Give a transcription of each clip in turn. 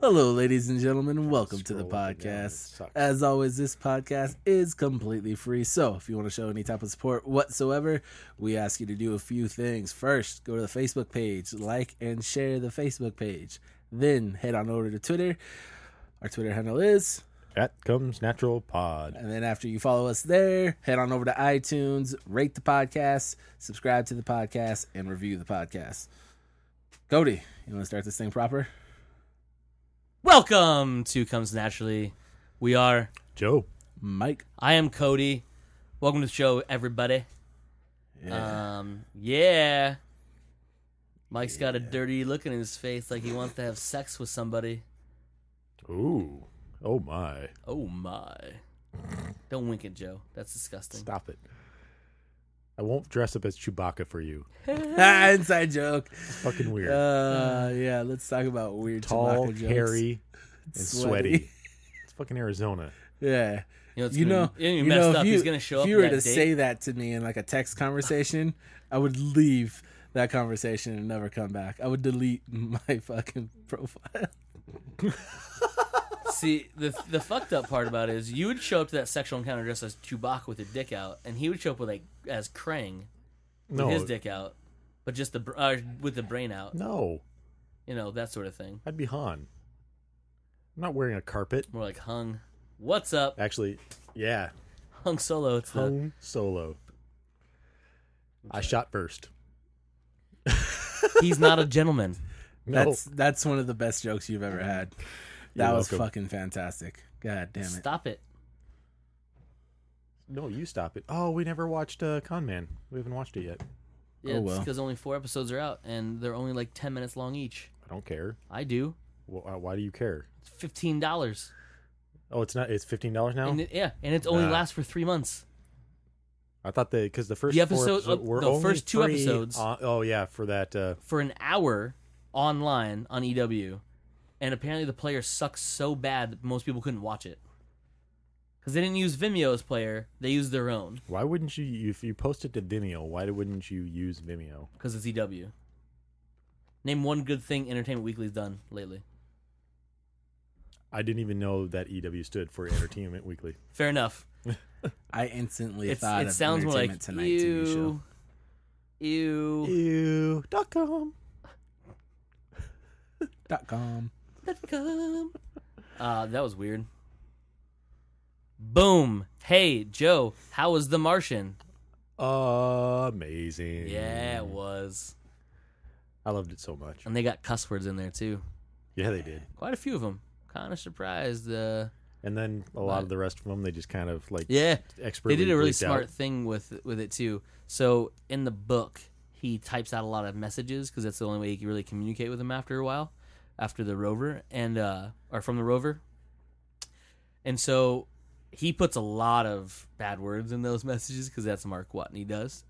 Hello, ladies and gentlemen. Welcome to the podcast. As always, this podcast is completely free. So if you want to show any type of support whatsoever, we ask you to do a few things. First, go to the Facebook page, like and share the Facebook page. Then head on over to Twitter. Our Twitter handle is @ComesNaturalPod. And then after you follow us there, head on over to iTunes, rate the podcast, subscribe to the podcast, and review the podcast. Cody, you want to start this thing proper? Welcome to Comes Naturally. We are Joe. Mike. I am Cody. Welcome to the show, everybody. Yeah. Mike's got a dirty look in his face like he wants to have sex with somebody. Ooh. Oh, my. Oh, my. Don't wink at Joe. That's disgusting. Stop it. I won't dress up as Chewbacca for you. Inside joke. It's fucking weird. Yeah, let's talk about weird Tall, Chewbacca jokes. hairy, and sweaty. It's fucking Arizona. Yeah. It's You know, messed up. He's going to show up if you were at to that date. say that to me in like a text conversation, I would leave that conversation and never come back. I would delete my fucking profile. See, the fucked up part about it is you would show up to that sexual encounter dressed as Chewbacca with your dick out, and he would show up with as Krang with his dick out, but just with the brain out. No. You know, that sort of thing. I'd be Han. I'm not wearing a carpet. More like Hung. What's up? Actually, yeah. Hung Solo. It's the Han Solo. I shot first. he's not a gentleman. No. That's one of the best jokes you've ever had. That You're was welcome. fucking fantastic. God damn it. Stop it. No, you stop it. Oh, we never watched Con Man. We haven't watched it yet. Yeah, Oh, it's well. because only 4 episodes are out, and they're only like 10 minutes long each. I don't care. I do. Well, why do you care? It's $15. Oh, it's not. It's $15 now. And it only Nah. lasts for 3 months. I thought because the first The 4 episode- episodes were the only first 2 free episodes- oh yeah, for that. For an hour online on EW, and apparently the player sucks so bad that most people couldn't watch it. Because they didn't use Vimeo's player, they used their own. Why wouldn't you? If you post it to Vimeo, why wouldn't you use Vimeo? Because it's EW. Name one good thing Entertainment Weekly's done lately. I didn't even know that EW stood for Entertainment Weekly. Fair enough. I instantly It thought of sounds more like Entertainment Tonight TV show. ew. Ew.com. .com. That was weird. Boom. Hey, Joe, how was The Martian? Amazing. Yeah, it was. I loved it so much. And they got cuss words in there, too. Yeah, they did. Quite a few of them. Kind of surprised. And then a lot of the rest of them, they just kind of like Yeah. expertly They did a really bleeped smart out. thing with it, too. So, in the book, he types out a lot of messages because that's the only way you can really communicate with him after a while, after the rover, or from the rover. And so he puts a lot of bad words in those messages because that's Mark Watney does.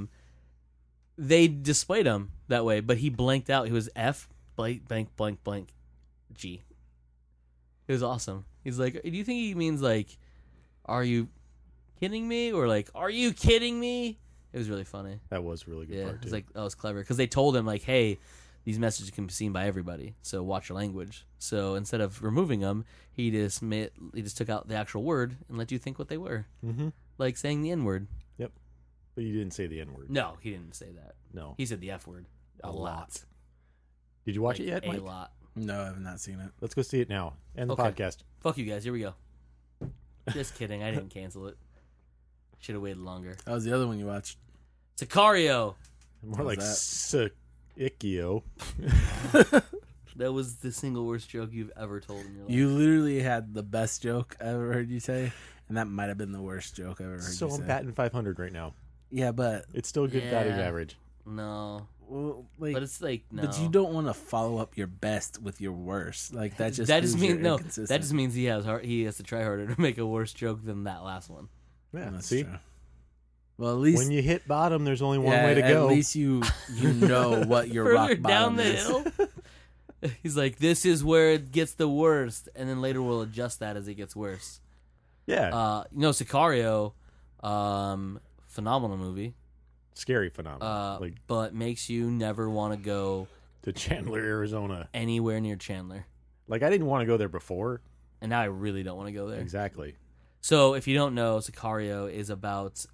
They displayed him that way, but he blanked out. He was F blank blank blank blank G. It was awesome. He's like, do you think he means like, are you kidding me? Or like, are you kidding me? It was really funny. That was a really good Yeah, part it too. was like, that was clever. Because they told him like, hey, these messages can be seen by everybody, so watch your language. So instead of removing them, he just took out the actual word and let you think what they were. Mm-hmm. Like saying the N-word. Yep. But you didn't say the N-word. No, he didn't say that. No. He said the F word. A lot. Did you watch Like, it yet, a Mike? lot. No, I have not seen it. Let's go see it now. End the Okay. podcast. Fuck you guys. Here we go. Just kidding. I didn't cancel it. Should have waited longer. That was the other one you watched. Sicario. More What like was Ikio. That was the single worst joke you've ever told in your life. You literally had the best joke I ever heard you say, and that might have been the worst joke I've ever heard So you say. I'm batting 500 right now. Yeah, but It's still good Yeah. batting average. No. well, like, But it's like, no. but you don't want to follow up your best with your worst. Like that just that proves just means you're no. inconsistent. That just means he has to try harder to make a worse joke than that last one. Yeah. That's See, true. Well, at least when you hit bottom, there's only one yeah, way to go. At least you know what your rock Further bottom down the is. hill. He's like, this is where it gets the worst, and then later we'll adjust that as it gets worse. Yeah. Sicario, phenomenal movie. Scary phenomenon. Like But makes you never want to go to Chandler, Arizona. anywhere near Chandler. Like, I didn't want to go there before. And now I really don't want to go there. Exactly. So if you don't know, Sicario is about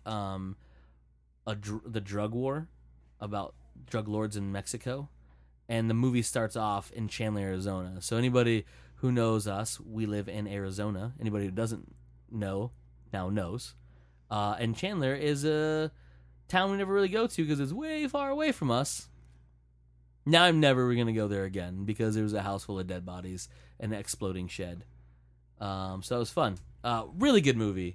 the drug war, about drug lords in Mexico. And the movie starts off in Chandler, Arizona. So anybody who knows us, we live in Arizona. Anybody who doesn't know now knows. And Chandler is a town we never really go to because it's way far away from us. Now I'm never going to go there again because there was a house full of dead bodies and an exploding shed. So it was fun. Really good movie.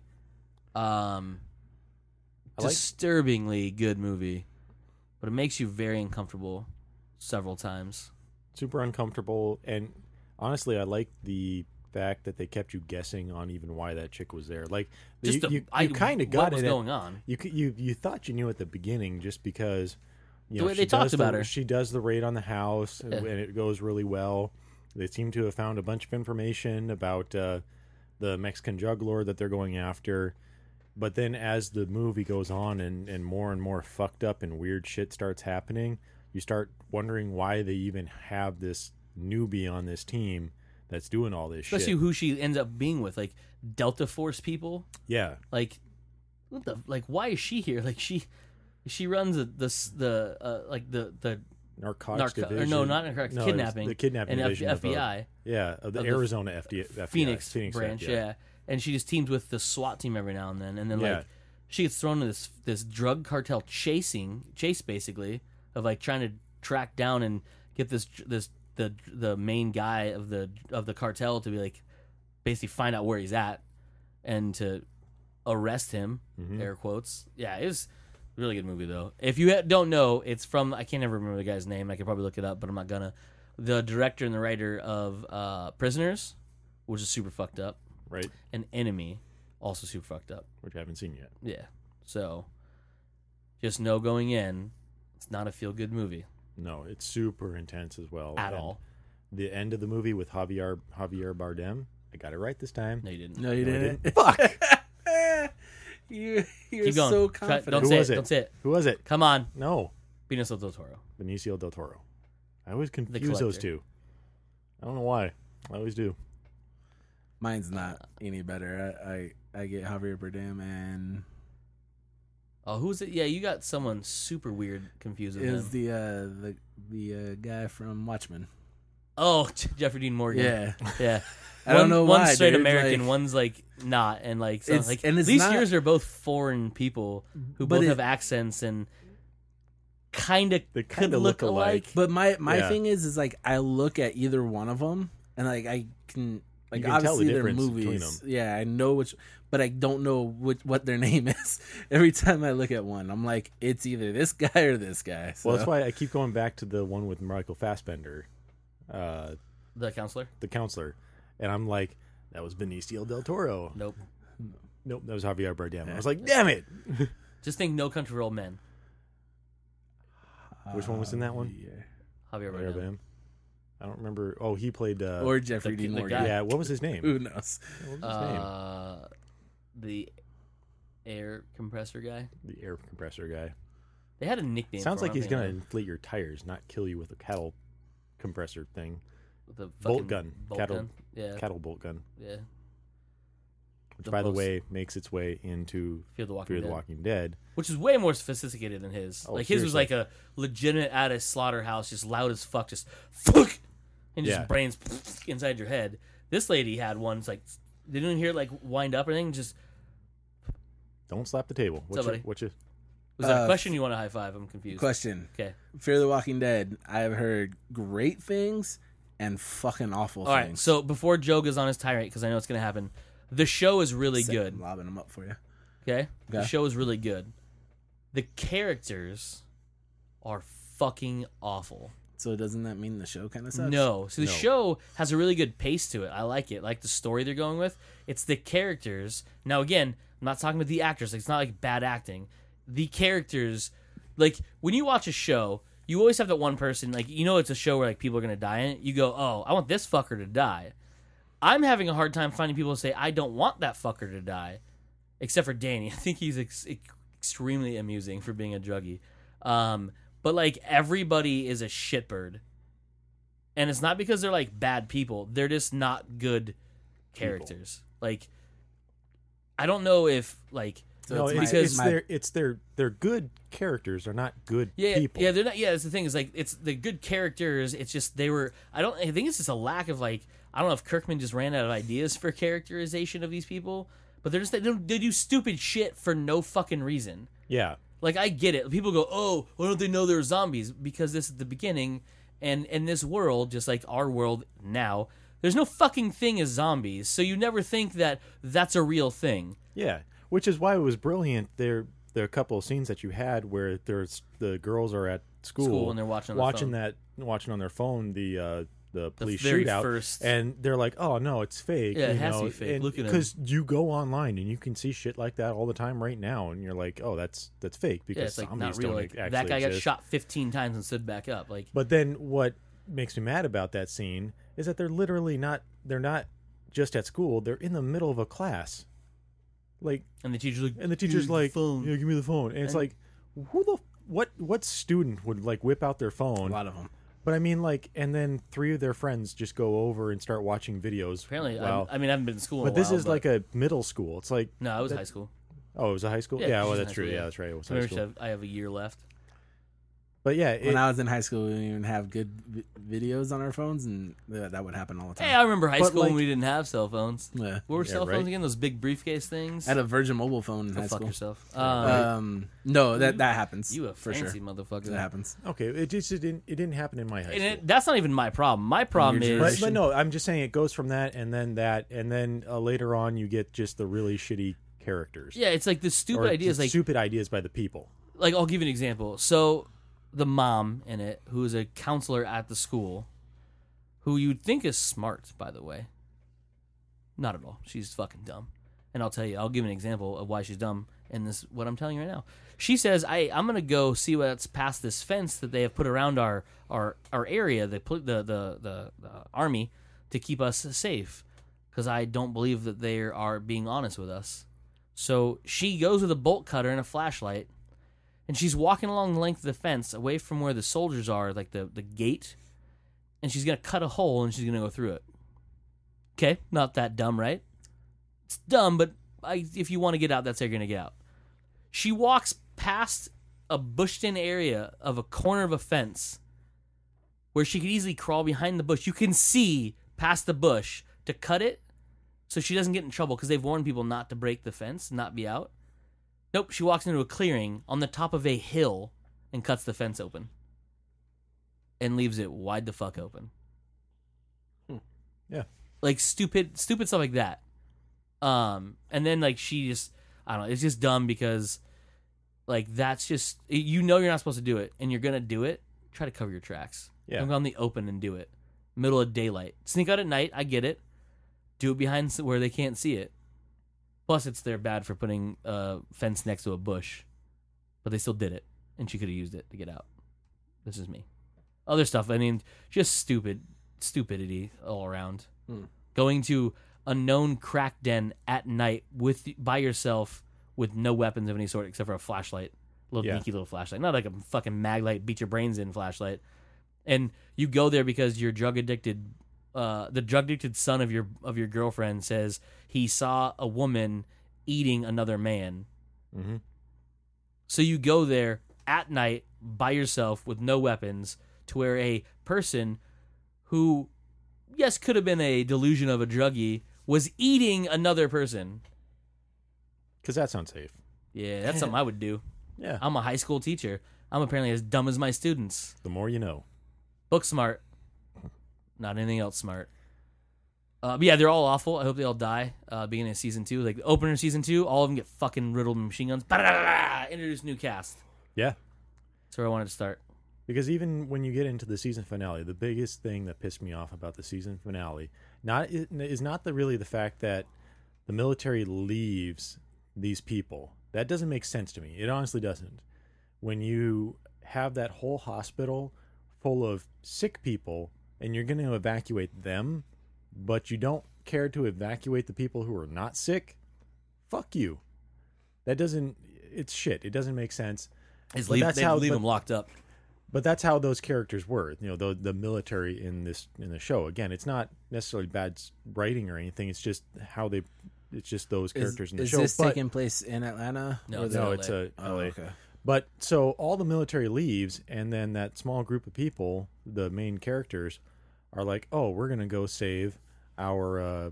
Disturbingly good movie. But it makes you very uncomfortable several times. Super uncomfortable. And honestly, I like the fact that they kept you guessing on even why that chick was there. Like, you kind of got what was it. Going on? You thought you knew at the beginning just because the way they talked about her. She does the raid on the house, and it goes really well. They seem to have found a bunch of information about the Mexican drug lord that they're going after. But then as the movie goes on and more fucked up and weird shit starts happening, you start wondering why they even have this newbie on this team that's doing all this shit. Especially who she ends up being with, like Delta Force people. Yeah. Like, why is she here? Like, she runs the narcotics division. No, not narcotics. Kidnapping. The kidnapping and division FBI. Of the Arizona FBI. Phoenix branch, yeah. And she just teams with the SWAT team every now and then. Like, she gets thrown into this drug cartel chase, basically, of like trying to track down and get the main guy of the cartel to be like basically find out where he's at and to arrest him. Air quotes. Yeah, it was a really good movie though. If you don't know, it's from, I can't ever remember the guy's name. I could probably look it up, but I'm not gonna. The director and the writer of Prisoners, which is super fucked up, right? And Enemy, also super fucked up, which I haven't seen yet. Yeah, so just know going in, it's not a feel good movie. No, it's super intense as well. At all. The end of the movie with Javier Bardem. I got it right this time. No, you didn't. No, you didn't. Fuck. You're Keep going. so confident. Don't say it. Don't say it. Who was it? Come on. No. Benicio del Toro. Benicio del Toro. I always confuse those two. I don't know why. I always do. Mine's not any better. I get Javier Bardem and. Oh, who's it? Yeah, you got someone super weird confused with Is him. the guy from Watchmen. Oh, Jeffrey Dean Morgan. Yeah. I don't know why. One's straight dude. American, like, one's like not, and like so it's, like and it's these not, years are both foreign people who both have accents and kind of look alike. But my thing is like I look at either one of them and like I can like you can obviously tell the they're difference movies. between them. Yeah, I know which, but I don't know what their name is. Every time I look at one, I'm like, it's either this guy or this guy. So. Well, that's why I keep going back to the one with Michael Fassbender, the counselor. And I'm like, that was Benicio del Toro. Nope, that was Javier Bardem. I was like, damn it. Just think No Country for Old Men. Which one was in that one? Yeah. Javier Bardem. I don't remember. Oh, he played or Jeffrey Dean Morgan. Yeah, what was his name? Who knows? What was his name? The air compressor guy. The air compressor guy. They had a nickname. Sounds for like he's gonna inflate your tires, not kill you with a cattle compressor thing. The bolt gun. Yeah. Cattle bolt gun. Yeah. Which, by the way, makes its way into Fear the Walking Dead. Which is way more sophisticated than his. Oh, like, seriously. his was like a legitimate at a slaughterhouse, just loud as fuck, just fuck! And just brains inside your head. This lady had ones like, they didn't hear it like wind up or anything, just. Don't slap the table. What's your... Was that a question you want to high five? I'm confused. Question. Okay. Fear the Walking Dead. I've heard great things and fucking awful things. All right, so before Joe goes on his tirade, because I know it's going to happen, the show is really good. I'm lobbing them up for you. Okay? The show is really good. The characters are fucking awful. So doesn't that mean the show kind of sucks? No. So the show has a really good pace to it. I like it. I like the story they're going with. It's the characters. Now, again, I'm not talking about the actors. It's not like bad acting. The characters, like, when you watch a show, you always have that one person, like, you know it's a show where, like, people are going to die in it. You go, oh, I want this fucker to die. I'm having a hard time finding people who say, I don't want that fucker to die. Except for Danny. I think he's extremely amusing for being a druggie. But, like, everybody is a shitbird. And it's not because they're like bad people. They're just not good characters. Like, I don't know if like So no, they're good characters. They're not good people. Yeah, they're not. Yeah, that's the thing. Is like it's the good characters. It's just they were. I think it's just a lack of like. I don't know if Kirkman just ran out of ideas for characterization of these people, but they do stupid shit for no fucking reason. Yeah. Like, I get it. People go, oh, why don't they know they're zombies? Because this is the beginning, and in this world, just like our world now, there's no fucking thing as zombies, so you never think that that's a real thing. Yeah, which is why it was brilliant. There are a couple of scenes that you had where the girls are at school and they're watching on their phone the police very shootout, first... and they're like, "Oh no, it's fake." Yeah, it has to be fake. Look at because you go online and you can see shit like that all the time right now, and you're like, "Oh, that's fake," because it's like zombies not real. don't Like, actually that guy exist. got shot 15 times and stood back up. Like, but then what makes me mad about that scene is that they're literally not. They're not just at school. They're in the middle of a class, like, and the teacher's like, phone. "Yeah, give me the phone," and it's like, what student would like whip out their phone? A lot of them. But I mean, like, and then 3 of their friends just go over and start watching videos. Apparently, I haven't been in school in but a while. this is like a middle school. It's like... No, it was high school. Oh, it was a high school? Yeah, well, that's true. Yeah, that's right. It was high school. I have a year left. But yeah... When I was in high school, we didn't even have good videos on our phones, and that would happen all the time. Hey, I remember high school when we didn't have cell phones. Yeah. What were cell phones again? Those big briefcase things? I had a Virgin Mobile phone in high fuck school. yourself. No, that happens. You a for fancy sure. motherfucker. That happens. Okay, it didn't happen in my high school. That's not even my problem. My problem is... But no, I'm just saying it goes from that, and then later on you get just the really shitty characters. Yeah, it's like the stupid ideas. Like stupid ideas by the people. Like, I'll give you an example. So, the mom in it, who is a counselor at the school, who you'd think is smart, by the way. Not at all. She's fucking dumb. And I'll tell you, I'll give an example of why she's dumb in this, what I'm telling you right now. She says, I'm going to go see what's past this fence that they have put around our area, the army, to keep us safe. Because I don't believe that they are being honest with us. So she goes with a bolt cutter and a flashlight, and she's walking along the length of the fence away from where the soldiers are, like the gate, and she's going to cut a hole and she's going to go through it. Okay, not that dumb, right? It's dumb, but if you want to get out, that's how you're going to get out. She walks past a bushed-in area of a corner of a fence where she could easily crawl behind the bush. You can see past the bush to cut it so she doesn't get in trouble, because they've warned people not to break the fence, not be out. Nope, she walks into a clearing on the top of a hill and cuts the fence open. And leaves it wide the fuck open. Yeah. Like, stupid stuff like that. And then, like, she just, I don't know, it's just dumb because, like, that's just, you know you're not supposed to do it, and you're going to do it, try to cover your tracks. Yeah. Don't go out in the open and do it. Middle of daylight. Sneak out at night, I get it. Do it behind where they can't see it. Plus, they're bad for putting a fence next to a bush. But they still did it, and she could have used it to get out. This is me. Other stuff, I mean, just stupidity all around. Going to a known crack den at night by yourself with no weapons of any sort except for a flashlight. Dinky little flashlight. Not like a fucking maglite, beat your brains in flashlight. And you go there because you're drug addicted. The drug addicted son of your girlfriend says he saw a woman eating another man. Mm-hmm. So you go there at night by yourself with no weapons to where a person who, yes, could have been a delusion of a druggie, was eating another person. Because that sounds safe. Yeah, that's something I would do. Yeah. I'm a high school teacher. I'm apparently as dumb as my students. The more you know. Book smart. Not anything else smart. But yeah, they're all awful. I hope they all die. Beginning of season 2, like the opener of season 2, all of them get fucking riddled with machine guns. Introduce new cast. Yeah. That's where I wanted to start. Because even when you get into the season finale, the biggest thing that pissed me off about the season finale is not really the fact that the military leaves these people. That doesn't make sense to me. It honestly doesn't. When you have that whole hospital full of sick people and you're going to evacuate them, but you don't care to evacuate the people who are not sick, fuck you. That doesn't... It's shit. It doesn't make sense. Leave them locked up. But that's how those characters were. You know, the military in the show. Again, it's not necessarily bad writing or anything. It's just how they. It's just those characters in the show. Is this taking place in Atlanta? No, it's LA. LA. Okay. But so all the military leaves, and then that small group of people, the main characters, are like, "Oh, we're gonna go save our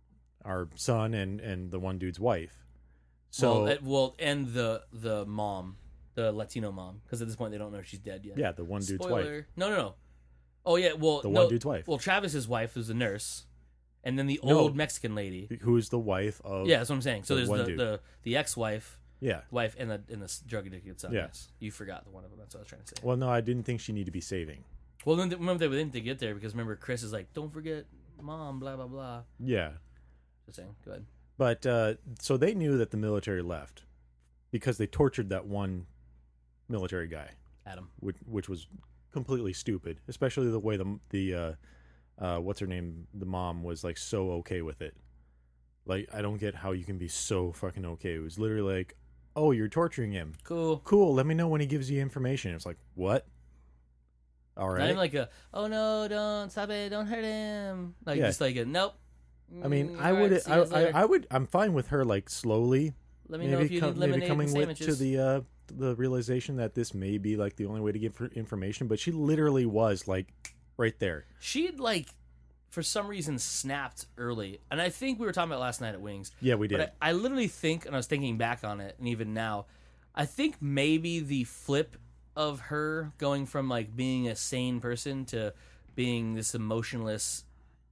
son and the one dude's wife." So and the mom, the Latino mom, because at this point they don't know if she's dead yet. yeah, the one dude's Spoiler. wife. No. Oh yeah, well, one dude's wife. Well, Travis's wife was a nurse, and then the old Mexican lady, who is the wife of. Yeah, that's what I'm saying. So there's the ex-wife. Yeah, wife and the drug addicted son. Yeah. Yes, you forgot the one of them. That's what I was trying to say. Well, no, I didn't think she needed to be saving. Well, then remember they didn't get there because remember Chris is like, "Don't forget, mom." Blah blah blah. Yeah. Just saying. Go ahead. But so they knew that the military left because they tortured that one military guy, Adam, which was completely stupid. Especially the way the what's her name, the mom was like so okay with it. Like, I don't get how you can be so fucking okay. It was literally like, oh, you're torturing him. Cool. Let me know when he gives you information. It's like, what? All right. Not even like oh no, don't stop it, don't hurt him. Like just like nope. I mean, I'm fine with her like slowly. Let me know if you need lemonade coming and sandwiches. to the realization that this may be like the only way to give her information, but she literally was like right there. She'd like for some reason snapped early, and I think we were talking about last night at Wings. Yeah, we did. But I literally think, and I was thinking back on it, and even now, I think maybe the flip of her going from like being a sane person to being this emotionless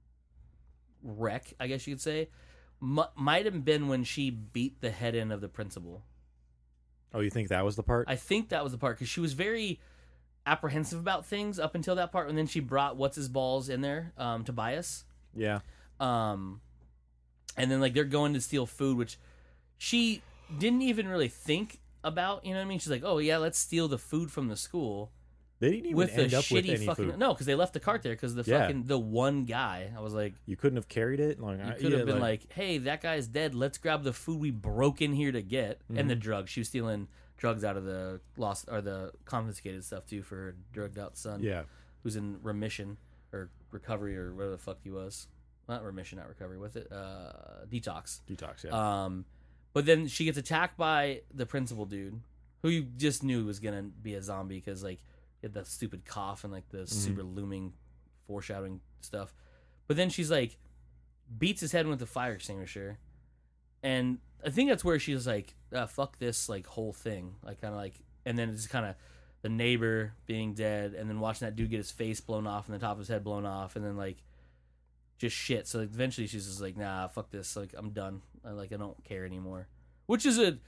wreck, I guess you could say, might have been when she beat the head in of the principal. Oh, you think that was the part? I think that was the part because she was very apprehensive about things up until that part, and then she brought what's his balls in there, Tobias. Yeah. And then like they're going to steal food, which she didn't even really think about. You know what I mean? She's like, "Oh yeah, let's steal the food from the school." They didn't even end up with any food. No, because they left the cart there because the one guy. I was like, you couldn't have carried it. Like, you could have been like, "Hey, that guy's dead. Let's grab the food we broke in here to get and the drugs." She was stealing drugs out of the lost or the confiscated stuff too for her drugged out son. Yeah, who's in remission or recovery or whatever the fuck he was. Not remission, not recovery. What's it? Detox. Detox. Yeah. But then she gets attacked by the principal dude, who you just knew was gonna be a zombie because like he had that stupid cough and like the super looming foreshadowing stuff. But then she's like beats his head with the fire extinguisher, and I think that's where she's like, "Fuck this like whole thing," like kind of like, and then it's kind of the neighbor being dead, and then watching that dude get his face blown off and the top of his head blown off, and then like just shit. So like, eventually she's just like, "Nah, fuck this. Like I'm done. I don't care anymore." Which is it's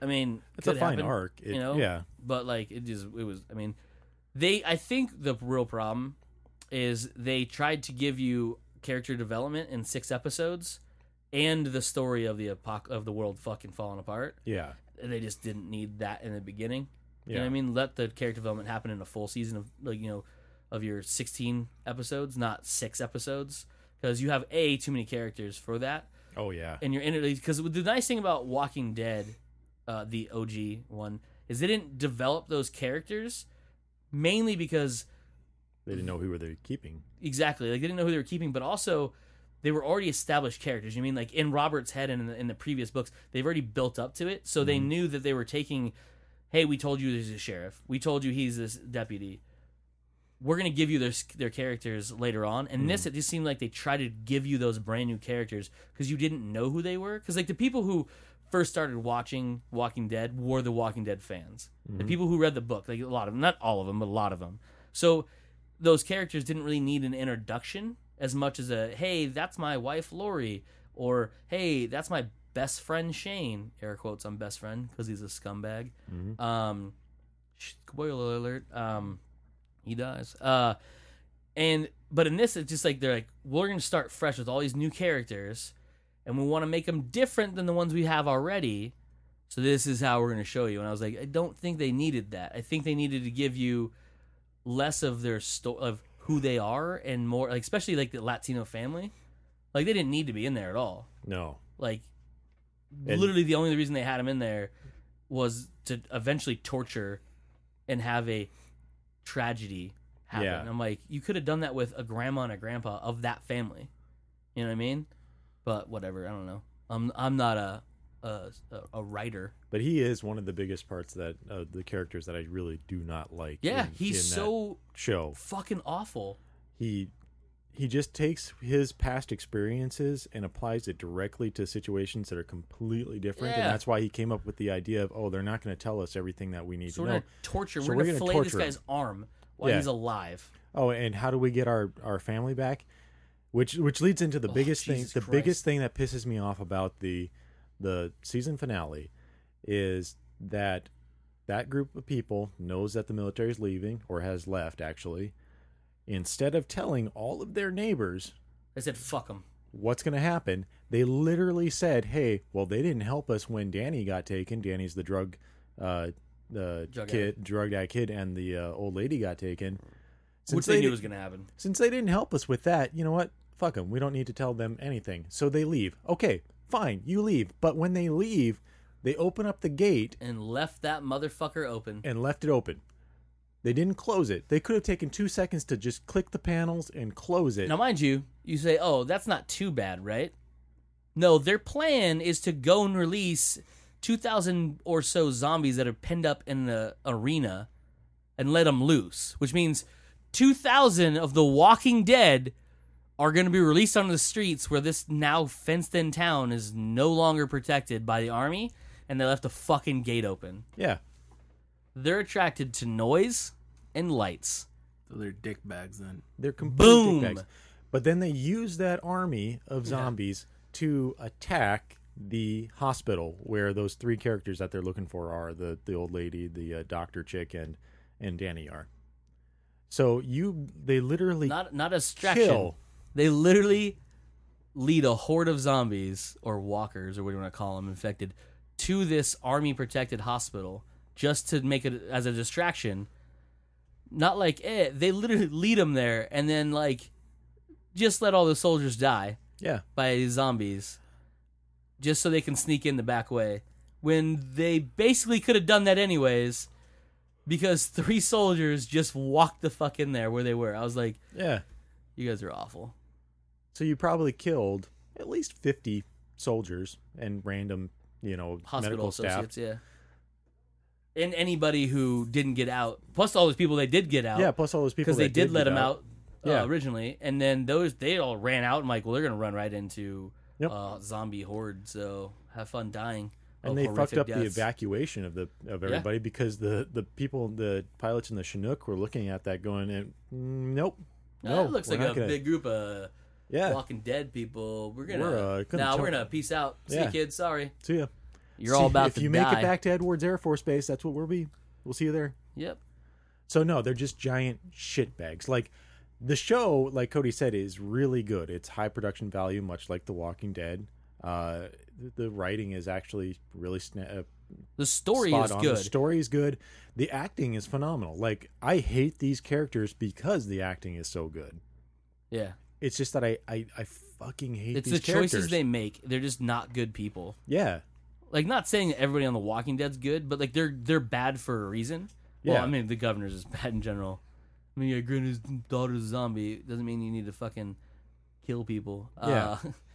a fine arc, you know. Yeah, but like it was. I mean, I think the real problem is they tried to give you character development in 6 episodes and the story of the world fucking falling apart. Yeah, and they just didn't need that in the beginning. Yeah. You know what I mean? Let the character development happen in a full season of of your 16 episodes, not 6 episodes, because you have too many characters for that. Oh yeah, and you're in it because the nice thing about Walking Dead, the OG one, is they didn't develop those characters mainly because they didn't know who they were keeping. Exactly, like they didn't know who they were keeping, but also they were already established characters. You mean like in Robert's head and in the previous books, they've already built up to it, so they knew that they were taking. Hey, we told you there's a sheriff. We told you he's this deputy. We're going to give you their characters later on. And this, it just seemed like they tried to give you those brand new characters because you didn't know who they were. Because like the people who first started watching Walking Dead were the Walking Dead fans. The people who read the book, like a lot of them, not all of them, but a lot of them. So those characters didn't really need an introduction as much as hey, that's my wife Lori, or hey, that's my best friend Shane. Air quotes on best friend because he's a scumbag. Spoiler alert. He dies. But in this, it's just like they're like, we're going to start fresh with all these new characters, and we want to make them different than the ones we have already. So this is how we're going to show you. And I was like, I don't think they needed that. I think they needed to give you less of their of who they are and more, like especially like the Latino family. Like they didn't need to be in there at all. No. Like literally the only reason they had him in there was to eventually torture and have a tragedy happen. Yeah. I'm like, you could have done that with a grandma and a grandpa of that family. You know what I mean? But whatever, I don't know. I'm not a writer. But he is one of the biggest parts that the characters that I really do not like. Yeah, in he's that so show. fucking awful. He just takes his past experiences and applies it directly to situations that are completely different, and that's why he came up with the idea of, they're not going to tell us everything that we need to know. We're going to torture. So we're going to fillet this guy's arm while he's alive. Oh, and how do we get our family back? Which leads into the biggest thing. The biggest thing that pisses me off about the season finale is that group of people knows that the military is leaving or has left, actually. Instead of telling all of their neighbors, they said, fuck them. What's going to happen? They literally said, hey, well, they didn't help us when Danny got taken. Danny's the drug addict kid, and the old lady got taken. Which they knew was going to happen. Since they didn't help us with that, you know what? Fuck them. We don't need to tell them anything. So they leave. Okay, fine, you leave. But when they leave, they open up the gate. And left that motherfucker open. And left it open. They didn't close it. They could have taken 2 seconds to just click the panels and close it. Now, mind you, you say, oh, that's not too bad, right? No, their plan is to go and release 2,000 or so zombies that are pinned up in the arena and let them loose, which means 2,000 of the Walking Dead are going to be released onto the streets where this now fenced-in town is no longer protected by the army, and they left a fucking gate open. Yeah. They're attracted to noise and lights. So they're dick bags then. They're complete dick bags. But then they use that army of zombies to attack the hospital where those 3 characters that they're looking for are the old lady, the doctor chick, and Danny are. So they literally not a distraction. Kill. They literally lead a horde of zombies or walkers or what do you want to call them, infected, to this army protected hospital. Just to make it as a distraction. Not like, they literally lead them there and then, like, just let all the soldiers die. Yeah. By zombies. Just so they can sneak in the back way. When they basically could have done that anyways. Because 3 soldiers just walked the fuck in there where they were. I was like, yeah, you guys are awful. So you probably killed at least 50 soldiers and random, hospital medical associates, staff. Yeah. And anybody who didn't get out, plus all those people they did get out. Yeah, plus all those people because they did let them out Yeah. originally, and then they all ran out. I'm like, well, they're gonna run right into zombie horde. So have fun dying. And they fucked up the evacuation of everybody because the people, the pilots in the Chinook were looking at that going, nope, no, it looks like a big group of Walking Dead people. We're gonna peace out. See you, kids. Sorry. See ya. You're all about to die. If you make it back to Edwards Air Force Base, that's what we'll be. We'll see you there. Yep. So no, they're just giant shit bags. Like the show, like Cody said, is really good. It's high production value, much like The Walking Dead. The writing is actually really the story is good. The story is good. The acting is phenomenal. Like I hate these characters because the acting is so good. Yeah. It's just that I fucking hate it's these the characters. Choices they make. They're just not good people. Yeah. Like, not saying that everybody on The Walking Dead's good, but, like, they're bad for a reason. Yeah. Well, I mean, the governor's is bad in general. I mean, yeah, Granny's daughter's a zombie. Doesn't mean you need to fucking kill people. Yeah.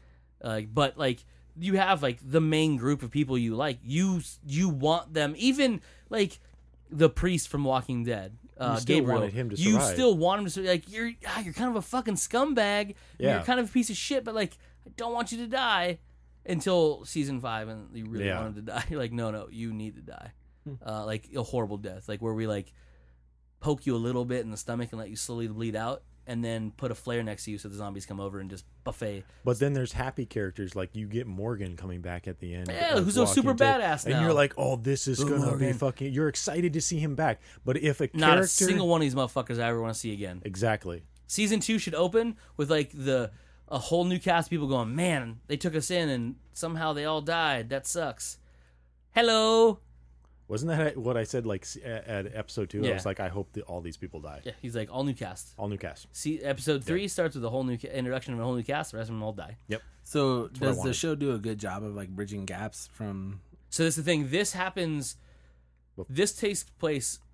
But, like, you have, like, the main group of people you like. You want them, even, like, the priest from Walking Dead. You still Gabriel, wanted him to you survive. still want him to survive. Like, you're kind of a fucking scumbag. Yeah. You're kind of a piece of shit, but, like, I don't want you to die. Until season 5, and you really want him to die. You're like, no, you need to die. Like a horrible death, like where we like poke you a little bit in the stomach and let you slowly bleed out, and then put a flare next to you so the zombies come over and just buffet. But then there's happy characters like you get Morgan coming back at the end. Yeah, who's a super badass now. And you're like, oh, this is gonna be fucking. You're excited to see him back. But if a not a single one of these motherfuckers I ever want to see again. Exactly. Season 2 should open with like a whole new cast of people going, man, they took us in and somehow they all died. That sucks. Hello. Wasn't that what I said like at episode 2? Yeah. I was like, I hope that all these people die. Yeah, he's like, all new cast. All new cast. See, episode 3 starts with a whole new introduction of a whole new cast. The rest of them all die. Yep. So does the show do a good job of like bridging gaps from... So that's the thing. This happens... This takes place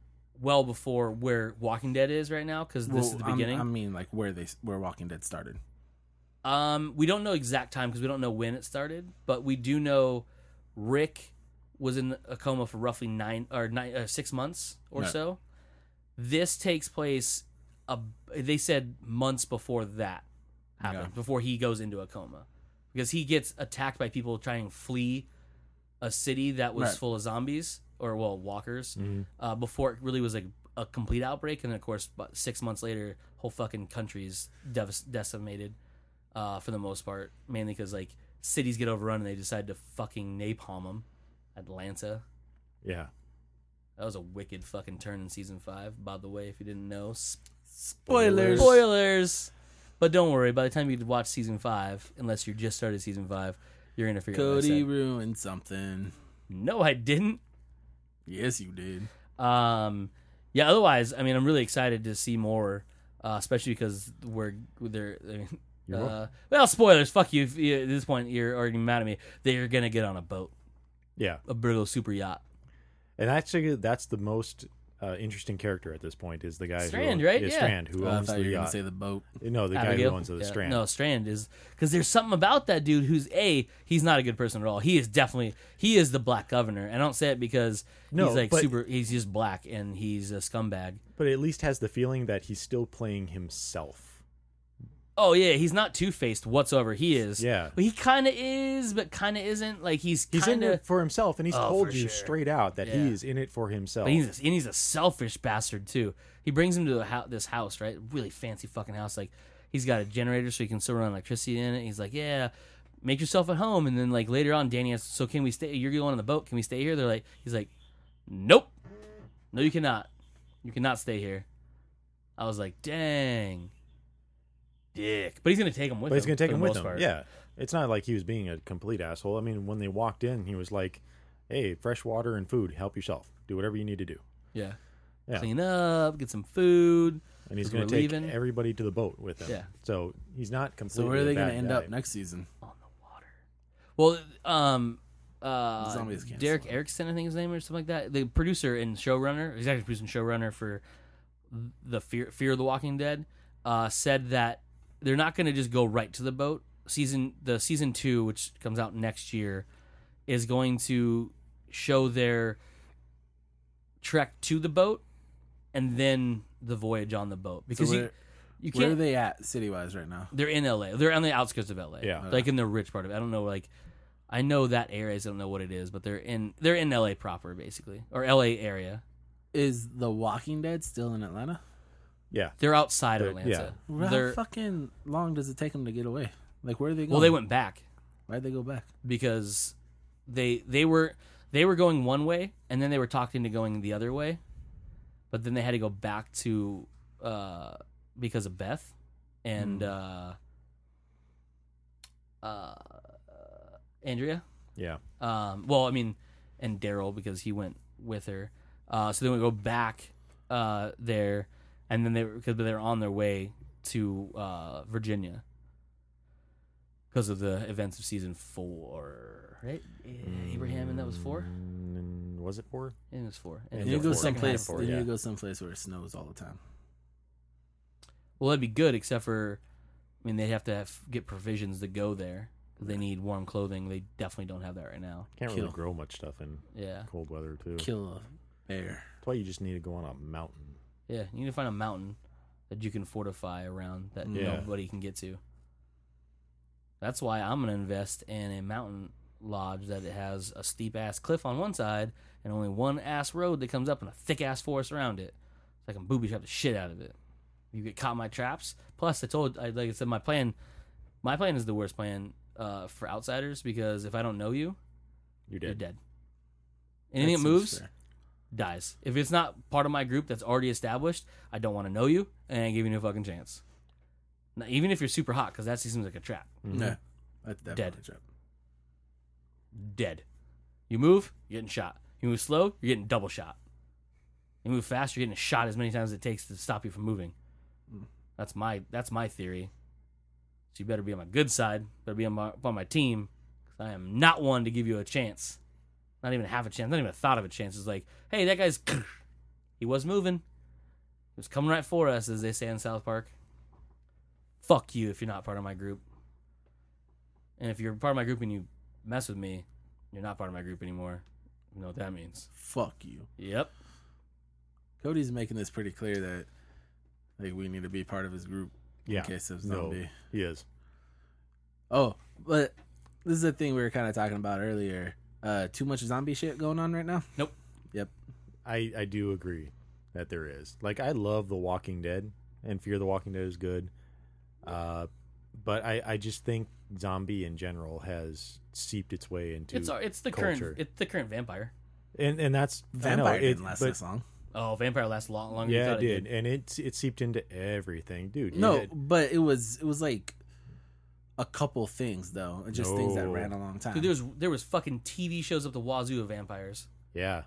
well before where Walking Dead is right now, because this is the beginning. I mean, like where Walking Dead started. We don't know exact time because we don't know when it started, but we do know Rick was in a coma for roughly 6 months or so. This takes place, they said months before that happened, before he goes into a coma, because he gets attacked by people trying to flee a city that was full of zombies or walkers before it really was like a complete outbreak, and then of course, about 6 months later, whole fucking country's decimated. For the most part, mainly because like cities get overrun and they decide to fucking napalm them. Atlanta. Yeah. That was a wicked fucking turn in season 5, by the way, if you didn't know. Spoilers! But don't worry, by the time you watch season 5, unless you just started season 5, you're going to figure out Cody ruined something. No, I didn't. Yes, you did. Yeah, otherwise, I mean, I'm really excited to see more, especially because well, spoilers. Fuck you. At this point, you're already mad at me. They're going to get on a boat. Yeah. A Briggle super yacht. And actually, that's the most interesting character at this point is the guy Strand, who, right? Yeah, Strand, who owns the yacht. I thought you were going to say the boat. No, the guy who owns the Strand. No, Strand is... Because there's something about that dude who's, he's not a good person at all. He is the black governor. And I don't say it because he's just black and he's a scumbag. But at least has the feeling that he's still playing himself. Oh, yeah, he's not two-faced whatsoever. He is. Yeah. But he kind of is, but kind of isn't. Like, he's in it for himself, and he's told you straight out that he is in it for himself. But he's a selfish bastard, too. He brings him to this house, right? Really fancy fucking house. Like, he's got a generator so he can still run electricity in it. He's like, yeah, make yourself at home. And then, like, later on, Danny asks, so can we stay? You're going on the boat. Can we stay here? He's like, nope. No, you cannot. You cannot stay here. I was like, dang. Dick. But he's going to take him with him. But he's going to take him with him. Part. Yeah. It's not like he was being a complete asshole. I mean, when they walked in, he was like, hey, fresh water and food. Help yourself. Do whatever you need to do. Yeah. Clean up, get some food. And he's going to take everybody to the boat with him. Yeah. So he's not completely. So where are they going to end up next season? On the water. Well, Derek Erickson, I think his name, or something like that. The producer and showrunner, executive producer and showrunner for the Fear of the Walking Dead, said that they're not going to just go right to the boat. Season 2, which comes out next year, is going to show their trek to the boat and then the voyage on the boat. Because so you can't. Where are they at city-wise right now? They're in LA. They're on the outskirts of LA. Yeah. Like in the rich part of it. I don't know. Like, I know that area. I don't know what it is, but they're in LA proper, basically, or LA area. Is The Walking Dead still in Atlanta? Yeah. They're outside of Atlanta. Yeah. Well, how fucking long does it take them to get away? Like, where are they going? Well, they went back. Why'd they go back? Because they were going one way, and then they were talked into going the other way. But then they had to go back to because of Beth and Andrea. Yeah. Well, I mean, and Daryl, because he went with her. So they would go back there, and then they were on their way to Virginia because of the events of season 4, right? Abraham, and that was 4. Was it 4? I think it was 4. And you go someplace. You need to go someplace where it snows all the time. Well, that'd be good, except for, I mean, they have to get provisions to go there. They need warm clothing. They definitely don't have that right now. Can't really grow much stuff in cold weather, too. Kill a bear. That's why you just need to go on a mountain. Yeah, you need to find a mountain that you can fortify around that nobody can get to. That's why I'm going to invest in a mountain lodge that it has a steep-ass cliff on one side and only one ass road that comes up and a thick-ass forest around it. So I can booby-trap the shit out of it. You get caught in my traps. Plus, like I said, my plan is the worst plan for outsiders, because if I don't know you, you're dead. Anything that moves dies. If it's not part of my group that's already established, I don't want to know you, and I ain't giving you a fucking chance. Now, even if you're super hot, because that seems like a trap. Mm-hmm. Yeah, that's definitely dead. a trap. Dead. You move, you're getting shot. You move slow, you're getting double shot. You move fast, you're getting shot as many times as it takes to stop you from moving. That's my theory. So you better be on my good side. Better be on my team. Because I am not one to give you a chance. Not even half a chance. Not even a thought of a chance. It's like, hey, that guy's... He was moving. He was coming right for us, as they say in South Park. Fuck you if you're not part of my group. And if you're part of my group and you mess with me, you're not part of my group anymore. You know what that means. Fuck you. Yep. Cody's making this pretty clear that like we need to be part of his group in case of zombie. No, he is. Oh, but this is the thing we were kind of talking about earlier. Too much zombie shit going on right now? Nope. Yep. I do agree that there is. Like, I love The Walking Dead, and Fear the Walking Dead is good. But I just think zombie in general has seeped its way into it's the culture. current vampire. And that's Vampire didn't last this long. Oh, vampire lasts longer. Yeah, than it did, and it seeped into everything, dude. No, but it was like a couple things though, just things that ran a long time. Dude, there was fucking TV shows up the wazoo of vampires. Yeah,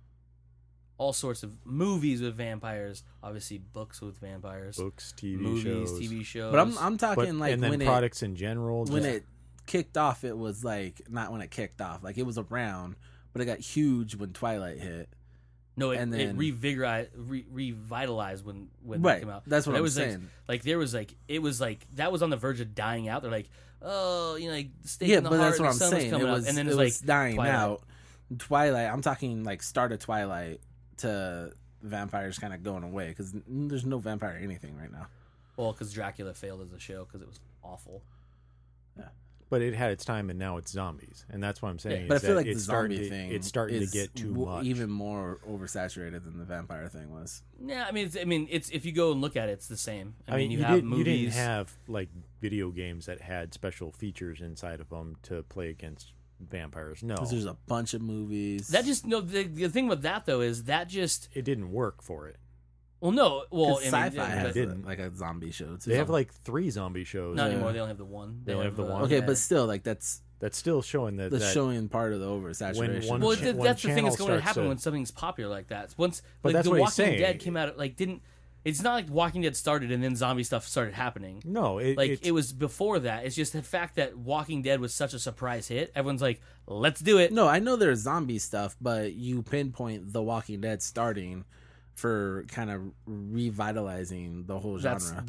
all sorts of movies with vampires. Obviously, books with vampires. Books, TV shows. But I'm talking like and then when products in general. When it kicked off, it was like not when it kicked off. Like it was around, but it got huge when Twilight hit. No, it revitalized when right. it came out. That's what I was saying. Like there was like it was like that was on the verge of dying out. They're like, oh, you know, like stake yeah, in the but heart. that's what I'm saying. It was, and then it was like dying Twilight. out. Twilight. I'm talking like start of Twilight to vampires kind of going away because there's no vampire anything right now. Well, because Dracula failed as a show because it was awful. Yeah. But it had its time, and now it's zombies, and that's what I'm saying. Yeah, but I feel like the it's zombie thing it's starting to is get too much, even more oversaturated than the vampire thing was. Yeah, I mean, it's if you go and look at it, it's the same. I mean, you didn't movies. have like video games that had special features inside of them to play against vampires. No, because there's a bunch of movies. That just the thing with that though is that just it didn't work for it. Well, no. Well, Sci-Fi has like a zombie show too. They have like 3 zombie shows. Not anymore. They only have the one. They only have the one. Okay, but still, like that's still showing that showing part of the oversaturation. Well, that's the thing that's going to happen when something's popular like that. Once but like that's The what Walking he's saying. Dead came out, like didn't. It's not like Walking Dead started and then zombie stuff started happening. No, it was before that. It's just the fact that Walking Dead was such a surprise hit. Everyone's like, let's do it. No, I know there's zombie stuff, but you pinpoint The Walking Dead starting for kind of revitalizing the whole genre.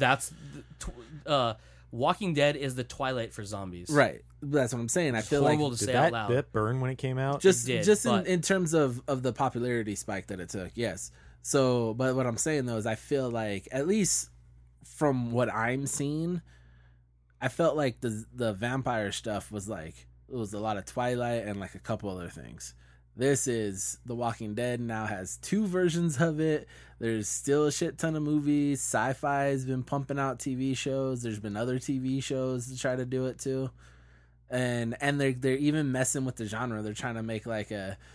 Walking Dead is the Twilight for zombies. Right. That's what I'm saying. I feel horrible like to say out loud. Did that burn when it came out? Just did, in terms of the popularity spike that it took, yes. So, but what I'm saying though is I feel like, at least from what I'm seeing, I felt like the vampire stuff was like, it was a lot of Twilight and like a couple other things. This is The Walking Dead now has 2 versions of it. There's still a shit ton of movies. Sci-Fi has been pumping out TV shows. There's been other TV shows to try to do it too. And they're even messing with the genre. They're trying to make like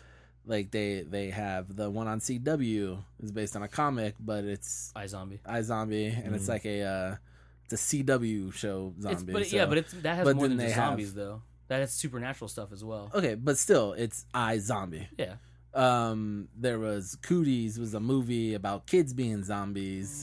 they have the one on CW is based on a comic, but it's iZombie, and it's like it's a CW show zombie. That has more than just zombies though. That has supernatural stuff as well. Okay, but still, it's iZombie. Yeah. There was Cooties was a movie about kids being zombies.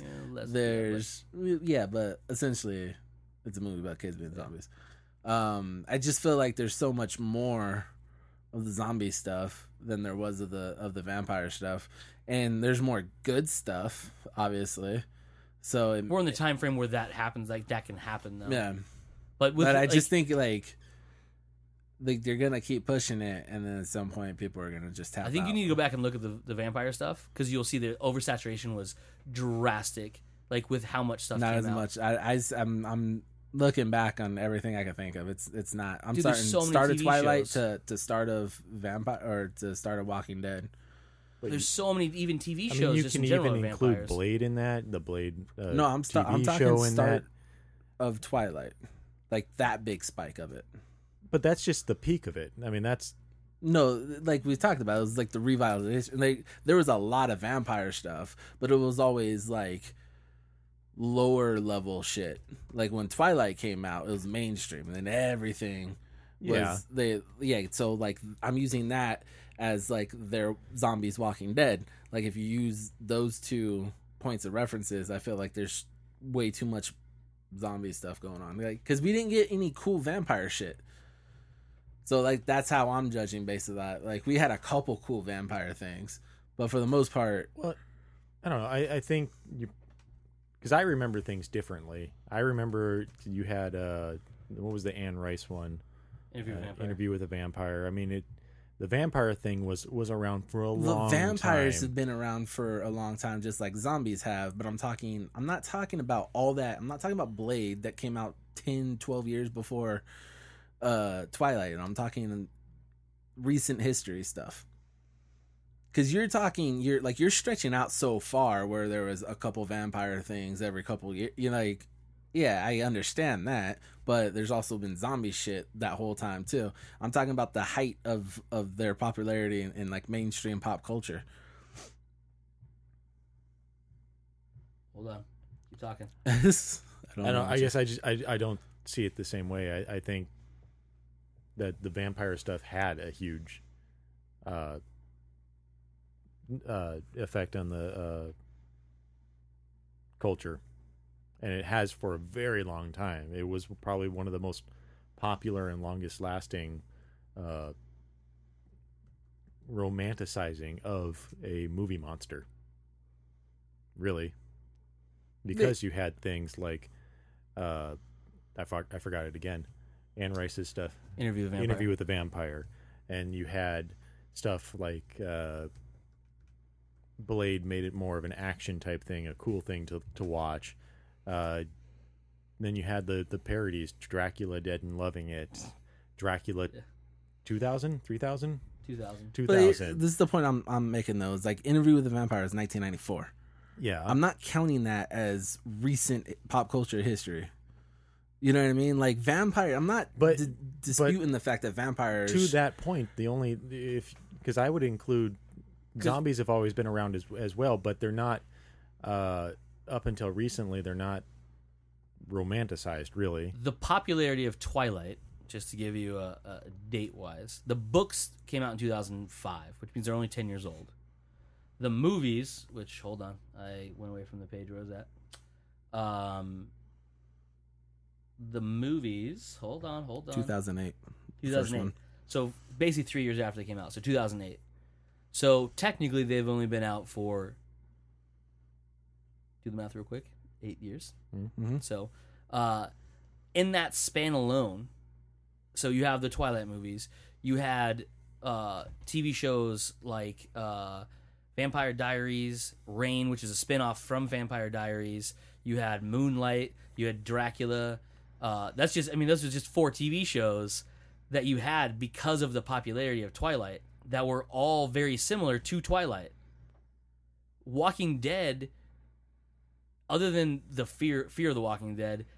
Yeah, but essentially, it's a movie about kids being zombies. I just feel like there's so much more of the zombie stuff than there was of the vampire stuff, and there's more good stuff, obviously. So we're in the time frame where that happens. Like that can happen though. Yeah, but I just think like they're gonna keep pushing it, and then at some point people are gonna just tap. I think out. you need to go back and look at the vampire stuff because you'll see the oversaturation was drastic. Like with how much stuff. Not came as out. much. I'm looking back on everything I can think of. It's not. I'm starting so start of TV Twilight shows. to start of Vampire or to start of Walking Dead. But there's so many even TV shows. I mean, you just can in general even of include vampires. Blade in that. The Blade. No, I'm TV talking show in start that. of Twilight, like that big spike of it. But that's just the peak of it. I mean, that's no, like we talked about. It was like the revitalization. Like there was a lot of vampire stuff, but it was always like lower level shit. Like when Twilight came out, it was mainstream, and then everything was so like I'm using that as like their zombies Walking Dead. Like if you use those 2 points of references, I feel like there's way too much zombie stuff going on. Like because we didn't get any cool vampire shit. So like that's how I'm judging based on that. Like we had a couple cool vampire things, but for the most part, I don't know. I think you, because I remember things differently. I remember you had what was the Anne Rice one? Interview with a Vampire. I mean, the vampire thing was around for a long time. Vampires have been around for a long time, just like zombies have. But I'm not talking about all that. I'm not talking about Blade that came out 10, 12 years before Twilight. I'm talking recent history stuff. Because you're stretching out so far where there was a couple vampire things every couple years. You're like, yeah, I understand that, but there's also been zombie shit that whole time too. I'm talking about the height of their popularity in like mainstream pop culture. Hold on, keep talking. I guess I don't see it the same way. I think that the vampire stuff had a huge effect on the culture. And it has for a very long time. It was probably one of the most popular and longest lasting romanticizing of a movie monster. Really. Because you had things like, I forgot it again, Anne Rice's stuff. Interview with the Vampire. And you had stuff like Blade made it more of an action type thing, a cool thing to watch. Then you had the parodies, Dracula Dead and Loving It, Dracula 2000, 3000? 2000. This is the point I'm making though. It's like Interview with the Vampire is 1994. Yeah. I'm not counting that as recent pop culture history. You know what I mean? Like vampire, I'm not disputing the fact that vampires... To that point, because I would include zombies have always been around as well, but they're not... up until recently, they're not romanticized, really. The popularity of Twilight, just to give you a date-wise, the books came out in 2005, which means they're only 10 years old. The movies, which, hold on, I went away from the page where I was at. The movies, hold on. 2008. 2008. So basically 3 years after they came out, so 2008. So technically they've only been out for... Do the math real quick. 8 years. Mm-hmm. So, in that span alone, so you have the Twilight movies. You had TV shows like Vampire Diaries, Reign, which is a spinoff from Vampire Diaries. You had Moonlight. You had Dracula. Those are just 4 TV shows that you had because of the popularity of Twilight that were all very similar to Twilight. Walking Dead, other than the fear of the Walking Dead,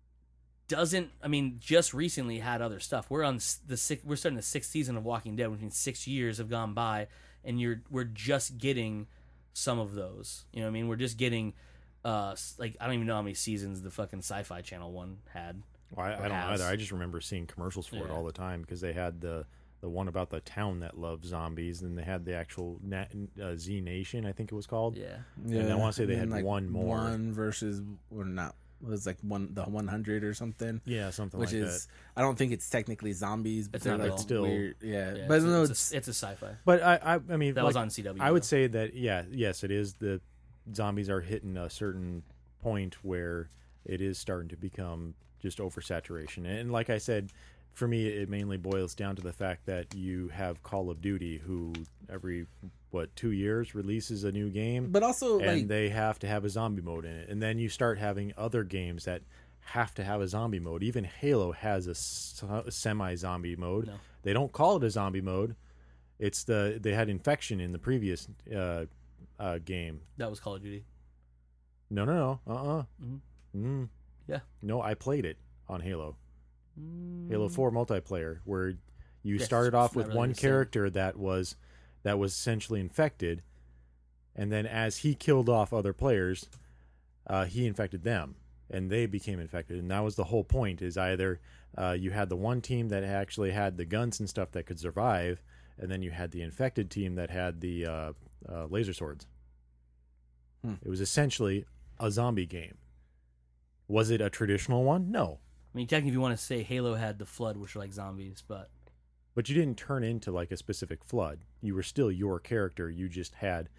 just recently had other stuff. We're starting the 6th season of Walking Dead, which means 6 years have gone by, and we're just getting some of those. You know what I mean? We're just getting I don't even know how many seasons the fucking Sci-Fi Channel one had. Well, I don't either. I just remember seeing commercials for it all the time because they had the one about the town that loved zombies, and they had the actual Z Nation, I think it was called. Yeah. And I want to say they had like one more. One versus, or not. It was like the 100 or something. Yeah, something like that. I don't think it's technically zombies, but it's they're not like still weird. Yeah. But no, it's a sci-fi. But I mean, that was on CW. I would say that yes, it is. The zombies are hitting a certain point where it is starting to become just oversaturation, and like I said, for me, it mainly boils down to the fact that you have Call of Duty, who every 2 years releases a new game, but also and they have to have a zombie mode in it, and then you start having other games that have to have a zombie mode. Even Halo has a semi-zombie mode. No. They don't call it a zombie mode. It's they had infection in the previous game. That was Call of Duty. No. Mm-hmm. Yeah. No, I played it on Halo. Halo 4 multiplayer, where you started off with one character that was essentially infected, and then as he killed off other players, he infected them, and they became infected. And that was the whole point, is either you had the one team that actually had the guns and stuff that could survive, and then you had the infected team that had the laser swords. It was essentially a zombie game. Was it a traditional one? No. I mean, technically, if you want to say Halo had the Flood, which are like zombies, but you didn't turn into like a specific flood. You were still your character. You just had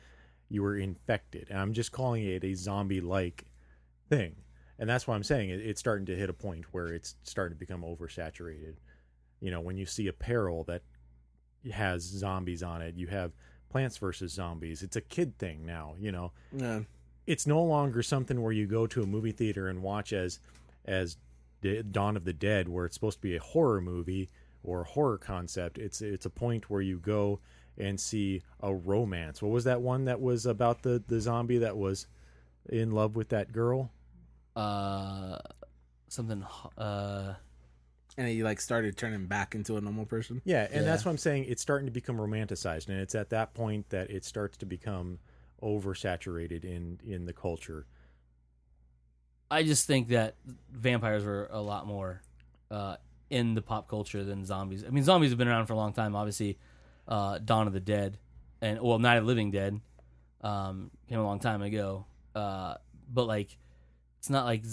you were infected. And I'm just calling it a zombie-like thing. And that's why I'm saying it's starting to hit a point where it's starting to become oversaturated. You know, when you see apparel that has zombies on it, you have Plants vs. Zombies. It's a kid thing now, you know. Yeah. It's no longer something where you go to a movie theater and watch as Dawn of the Dead, where it's supposed to be a horror movie or a horror concept. It's a point where you go and see a romance. What was that one that was about the zombie that was in love with that girl? Something. And he like started turning back into a normal person. Yeah, and that's what I'm saying. It's starting to become romanticized, and it's at that point that it starts to become oversaturated in the culture. I just think that vampires were a lot more in the pop culture than zombies. I mean, zombies have been around for a long time. Obviously, Dawn of the Dead and Night of the Living Dead came a long time ago. But like, it's not like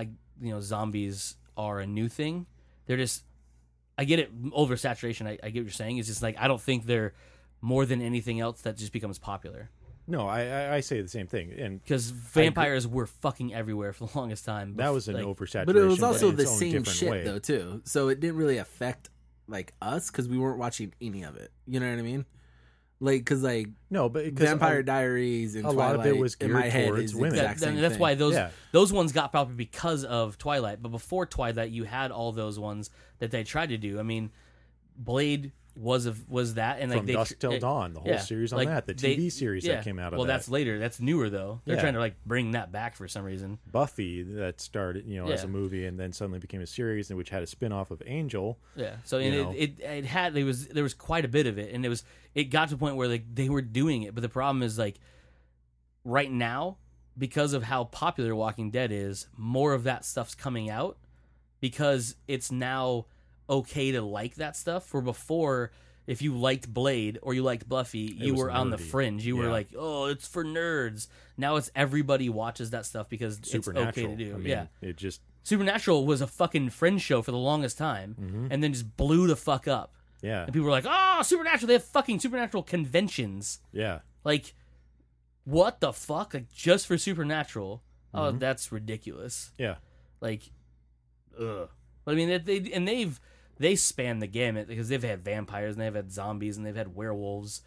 zombies are a new thing. They're just, I get it, oversaturation. I get what you're saying. It's just like, I don't think they're more than anything else that just becomes popular. No, I say the same thing. And because vampires were fucking everywhere for the longest time. That was an oversaturation. But it was also the same way. shit, though, too. So it didn't really affect, like, us, because we weren't watching any of it. You know what I mean? Like, because, like, no, but Vampire Diaries and a Twilight, lot of it was geared in my head, towards is the women. exact same That's thing. why those ones got popular because of Twilight. But before Twilight, you had all those ones that they tried to do. I mean, Blade was that, and like From Dusk Till Dawn, the whole series on that, the TV series that came out of that. Well, that's later. That's newer though. They're Yeah. trying to like bring that back for some reason. Buffy that started, as a movie and then suddenly became a series, which had a spin-off of Angel. Yeah. So there was quite a bit of it, and it got to the point where like they were doing it, but the problem is like right now, because of how popular Walking Dead is, more of that stuff's coming out because it's now okay to like that stuff. Where before, if you liked Blade or you liked Buffy, you were on the fringe. You were like, oh, it's for nerds. Now it's everybody watches that stuff because it's okay to do. I mean, it just Supernatural was a fucking fringe show for the longest time, and then just blew the fuck up. Yeah, And people were like, oh, Supernatural. They have fucking Supernatural conventions. yeah. Like, what the fuck? Like, just for Supernatural? Oh, that's ridiculous. Yeah. Like, ugh. But I mean, they span the gamut because they've had vampires and they've had zombies and they've had werewolves.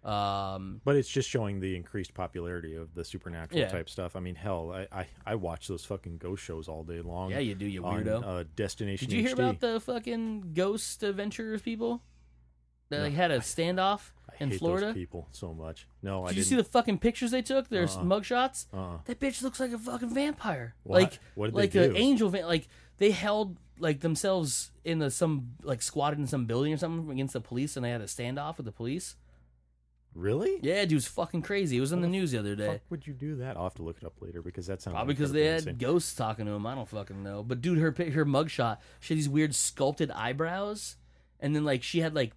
But it's just showing the increased popularity of the supernatural type stuff. I mean, hell, I watch those fucking ghost shows all day long. Yeah, you do, you on, weirdo. Destination Did you hear HD. about the fucking ghost adventurers people that like, had a standoff in hate Florida? those people so much. No, I Did didn't. you see the fucking pictures they took? Their mugshots? That bitch looks like a fucking vampire. What? Like, What did they like do? an angel. Like they held like themselves in some like squatted in some building or something against the police, and they had a standoff with the police. Really? Yeah, dude was fucking crazy. It was in the news the other day. Fuck would you do that? I'll have to look it up later because that sounds Probably because they had ghosts talking to him. I don't fucking know. But dude, her mugshot, she had these weird sculpted eyebrows, and then like she had like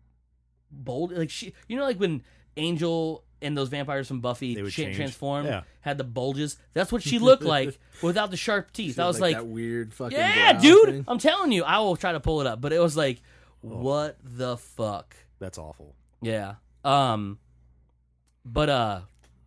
bold, like she, like when Angel and those vampires from Buffy transformed, had the bulges. That's what she looked like without the sharp teeth. I was like that weird fucking yeah, brow dude. thing. I'm telling you, I will try to pull it up. But it was like, what the fuck? That's awful. Yeah. But I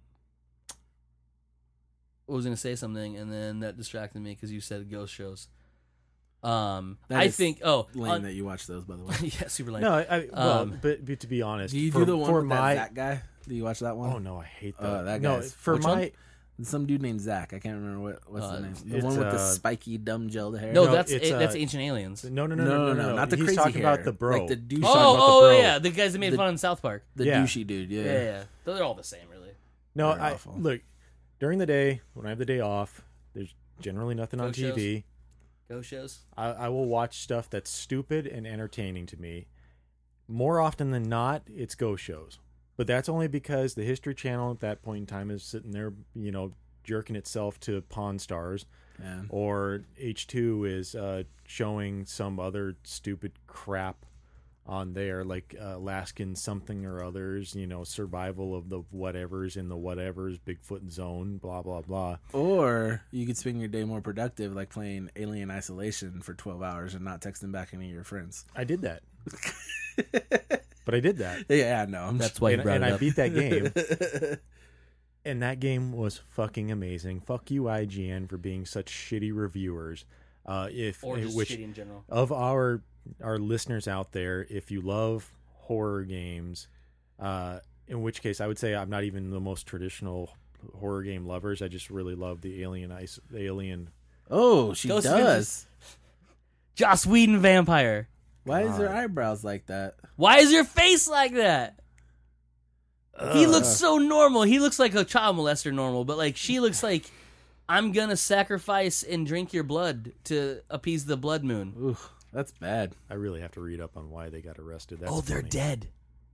was gonna say something, and then that distracted me because you said ghost shows. I think lame that you watch those, by the way. yeah, super lame. No, but to be honest, Do you do the one with that Zach guy? Do you watch that one? Oh no, I hate that. That no, guy's for which my one? some dude named Zach. I can't remember what's the name. The it's, one with the spiky, dumb gelled hair. No, No, that's it's, that's Ancient Aliens. no, not the He's crazy talking hair. about the bro. Like the douche. Oh, bro. yeah, the guys that made fun in South Park. The Yeah. douchey dude. Yeah. Yeah, they're all the same, really. No, They're awful. look, during the day when I have the day off, there's generally nothing on Ghost shows? TV. Ghost shows. I will watch stuff that's stupid and entertaining to me. More often than not, it's ghost shows. But that's only because the History Channel at that point in time is sitting there, jerking itself to Pawn Stars. Yeah. Or H2 is showing some other stupid crap on there, like Alaskan something or others, survival of the whatevers in the whatevers, Bigfoot zone, blah, blah, blah. Or you could spend your day more productive, like playing Alien Isolation for 12 hours and not texting back any of your friends. I did that. But I did that. Yeah, I know. That's why you brought and it I up. beat that game. And that game was fucking amazing. Fuck you, IGN, for being such shitty reviewers. Or just shitty in general. Of our listeners out there, if you love horror games, in which case I would say I'm not even the most traditional horror game lovers. I just really love the Alien. Oh, she does. Joss Whedon vampire. Why is her eyebrows like that? Why is your face like that? He looks so normal. He looks like a child molester normal, but like she looks like I'm gonna sacrifice and drink your blood to appease the blood moon. Ooh, that's bad. I really have to read up on why they got arrested. That's they're funny. dead.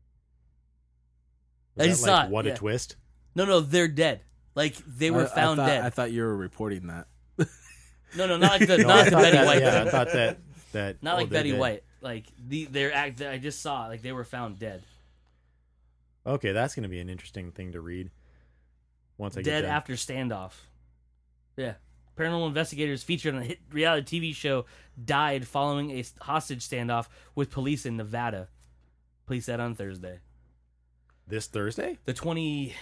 Was I that just like, saw it. what Yeah. a twist. No, they're dead. Like they were found dead. I thought you were reporting that. No, not like the No, not I the thought Betty that- White. Yeah, I thing. thought that Not like they're Betty dead. White. Like I just saw like they were found dead. Okay, that's going to be an interesting thing to read. Once I get Dead done. after standoff. Yeah. Paranormal investigators featured on a hit reality TV show died following a hostage standoff with police in Nevada. Police said on Thursday. This Thursday? The 24th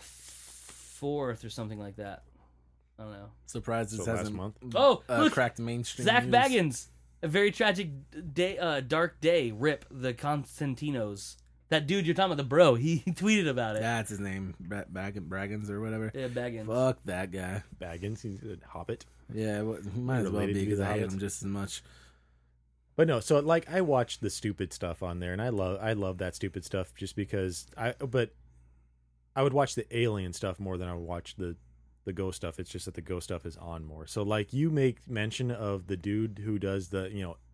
or something like that. I don't know. Surprised this So last hasn't month? Oh, look! cracked mainstream Zach news. Baggins. A very tragic day, dark day. Rip the Constantinos. That dude you're talking about, the bro, he tweeted about it. That's his name, Braggins or whatever. Yeah, Baggins. Fuck that guy. Baggins, he's a hobbit. Yeah, he might as well Related be to because the I hate hobbits? him just as much. But no, so like I watch the stupid stuff on there, and I love that stupid stuff just because but I would watch the alien stuff more than I would watch the ghost stuff. It's just that the ghost stuff is on more. So like you make mention of the dude who does the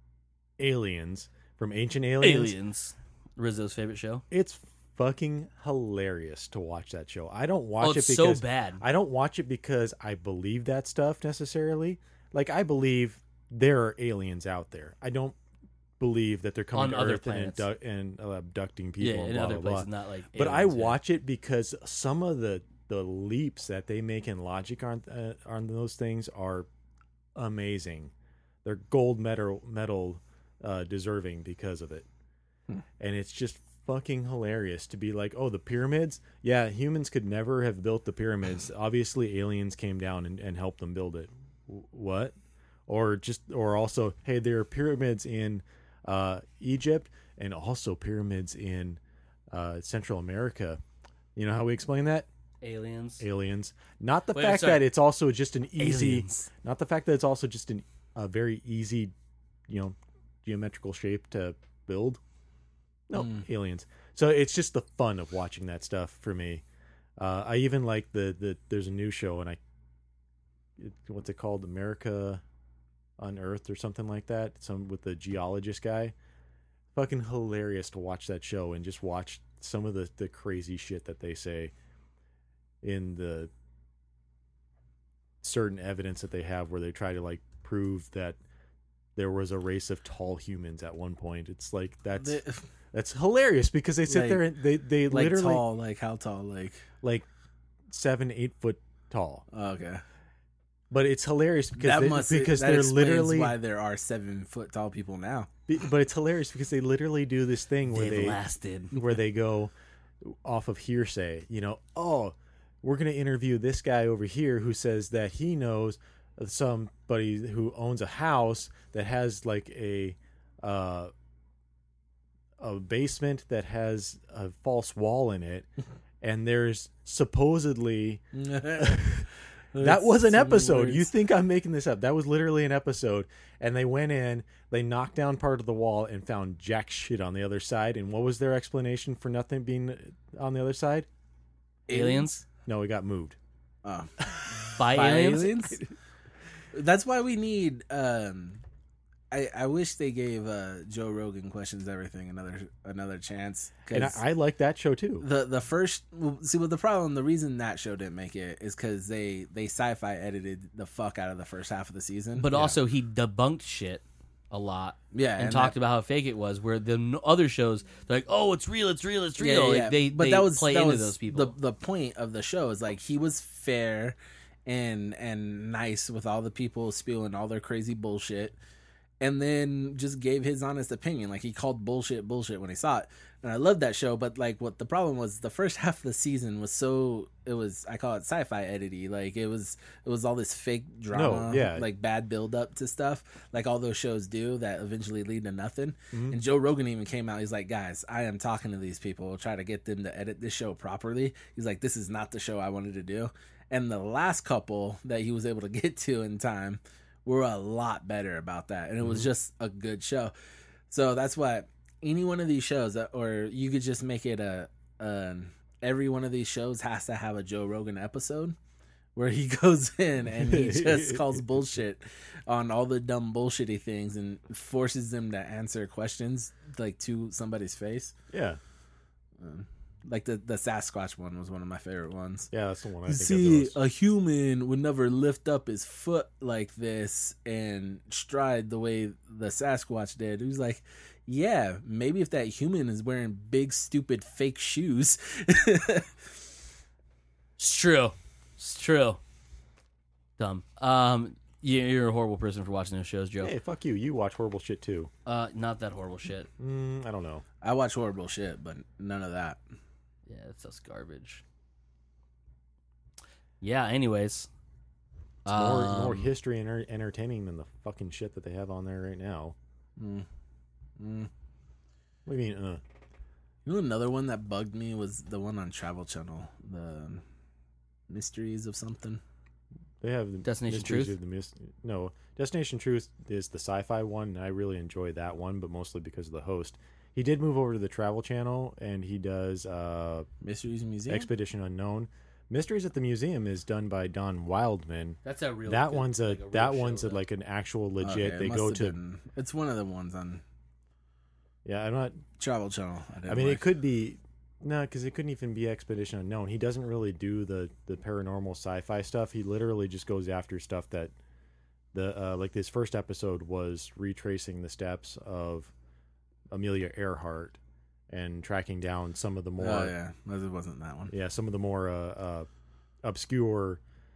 aliens from Ancient Aliens. Rizzo's favorite show. It's fucking hilarious to watch that show. I don't watch It's it because so bad. I don't watch it because I believe that stuff necessarily. Like I believe there are aliens out there. I don't believe that they're coming On to other Earth and abducting people. Yeah, and in blah, other blah, places, blah. not like. But I aliens, yeah. watch it because some of the leaps that they make in logic on those things are amazing. They're gold medal deserving because of it. And it's just fucking hilarious to be like, oh, the pyramids? Yeah, humans could never have built the pyramids. Obviously, aliens came down and helped them build it. What? Or also, hey, there are pyramids in Egypt and also pyramids in Central America. You know how we explain that? Aliens. Not the fact that it's also just an easy. Aliens. Not the fact that it's also just a very easy, geometrical shape to build. No, aliens. So it's just the fun of watching that stuff for me. I even like there's a new show and what's it called? America Unearthed or something like that. Some with the geologist guy. Fucking hilarious to watch that show and just watch some of the crazy shit that they say in the certain evidence that they have where they try to like prove that there was a race of tall humans at one point. It's like that's hilarious because they sit there and they like literally tall, like how tall, like 7-8 foot tall. Okay, but it's hilarious because that they're explains literally why there are 7 foot tall people now. But it's hilarious because they literally do this thing where They've they go off of hearsay. Oh, we're gonna interview this guy over here who says that he knows somebody who owns a house that has like a basement that has a false wall in it, and there's supposedly that was an episode. You think I'm making this up? That was literally an episode, and they went in, they knocked down part of the wall, and found jack shit on the other side. And what was their explanation for nothing being on the other side? Aliens? No, it got moved. Oh. By aliens? That's why we need. I wish they gave Joe Rogan Questions Everything another chance. And I like that show too. The first the problem, the reason that show didn't make it is because they sci-fi edited the fuck out of the first half of the season. But also he debunked shit a lot. Yeah, and talked about how fake it was. Where the other shows, they're like, "Oh, it's real, it's real, it's real." Yeah. Like, they play into those people. The point of the show is like he was fair and nice with all the people spewing all their crazy bullshit. and then just gave his honest opinion. Like, he called bullshit when he saw it. And I loved that show, but like, what the problem was, the first half of the season was I call it sci-fi edity. Like, it was all this fake drama, like bad build up to stuff, like all those shows do that eventually lead to nothing. And Joe Rogan even came out. He's like, guys, I am talking to these people, try to get them to edit this show properly. He's like, this is not the show I wanted to do. And the last couple that he was able to get to in time were a lot better about that. And it was just a good show. So that's why any one of these shows, or you could just make it every one of these shows has to have a Joe Rogan episode where he goes in and he just calls bullshit on all the dumb bullshitty things and forces them to answer questions like to somebody's face. Yeah. Like the Sasquatch one was one of my favorite ones. Yeah, that's the one I think See, of. a human would never lift up his foot like this and stride the way the Sasquatch did. He was like, yeah, maybe if that human is wearing big, stupid, fake shoes. It's true. Dumb. You're a horrible person for watching those shows, Joe. Hey, fuck you. You watch horrible shit too. Not that horrible shit. I don't know. I watch horrible shit, but none of that. Yeah, that's just garbage. Yeah, anyways. It's more history and entertaining than the fucking shit that they have on there right now. What do you mean, You know, another one that bugged me was the one on Travel Channel. The Mysteries of something. They have Destination Truth? No, Destination Truth is the sci-fi one, and I really enjoy that one, but mostly because of the host. He did move over to the Travel Channel, and he does Mysteries Museum? Expedition Unknown. Mysteries at the Museum is done by Don Wildman. That's a real that good, one's like an actual legit. They go to. It's one of the ones on. Yeah, I'm not Travel Channel. I mean, it could be. No, because it couldn't even be Expedition Unknown. He doesn't really do the paranormal sci-fi stuff. He literally just goes after stuff that like this first episode was retracing the steps of Amelia Earhart and tracking down some of the more. Oh yeah, it wasn't that one. Yeah, some of the more obscure.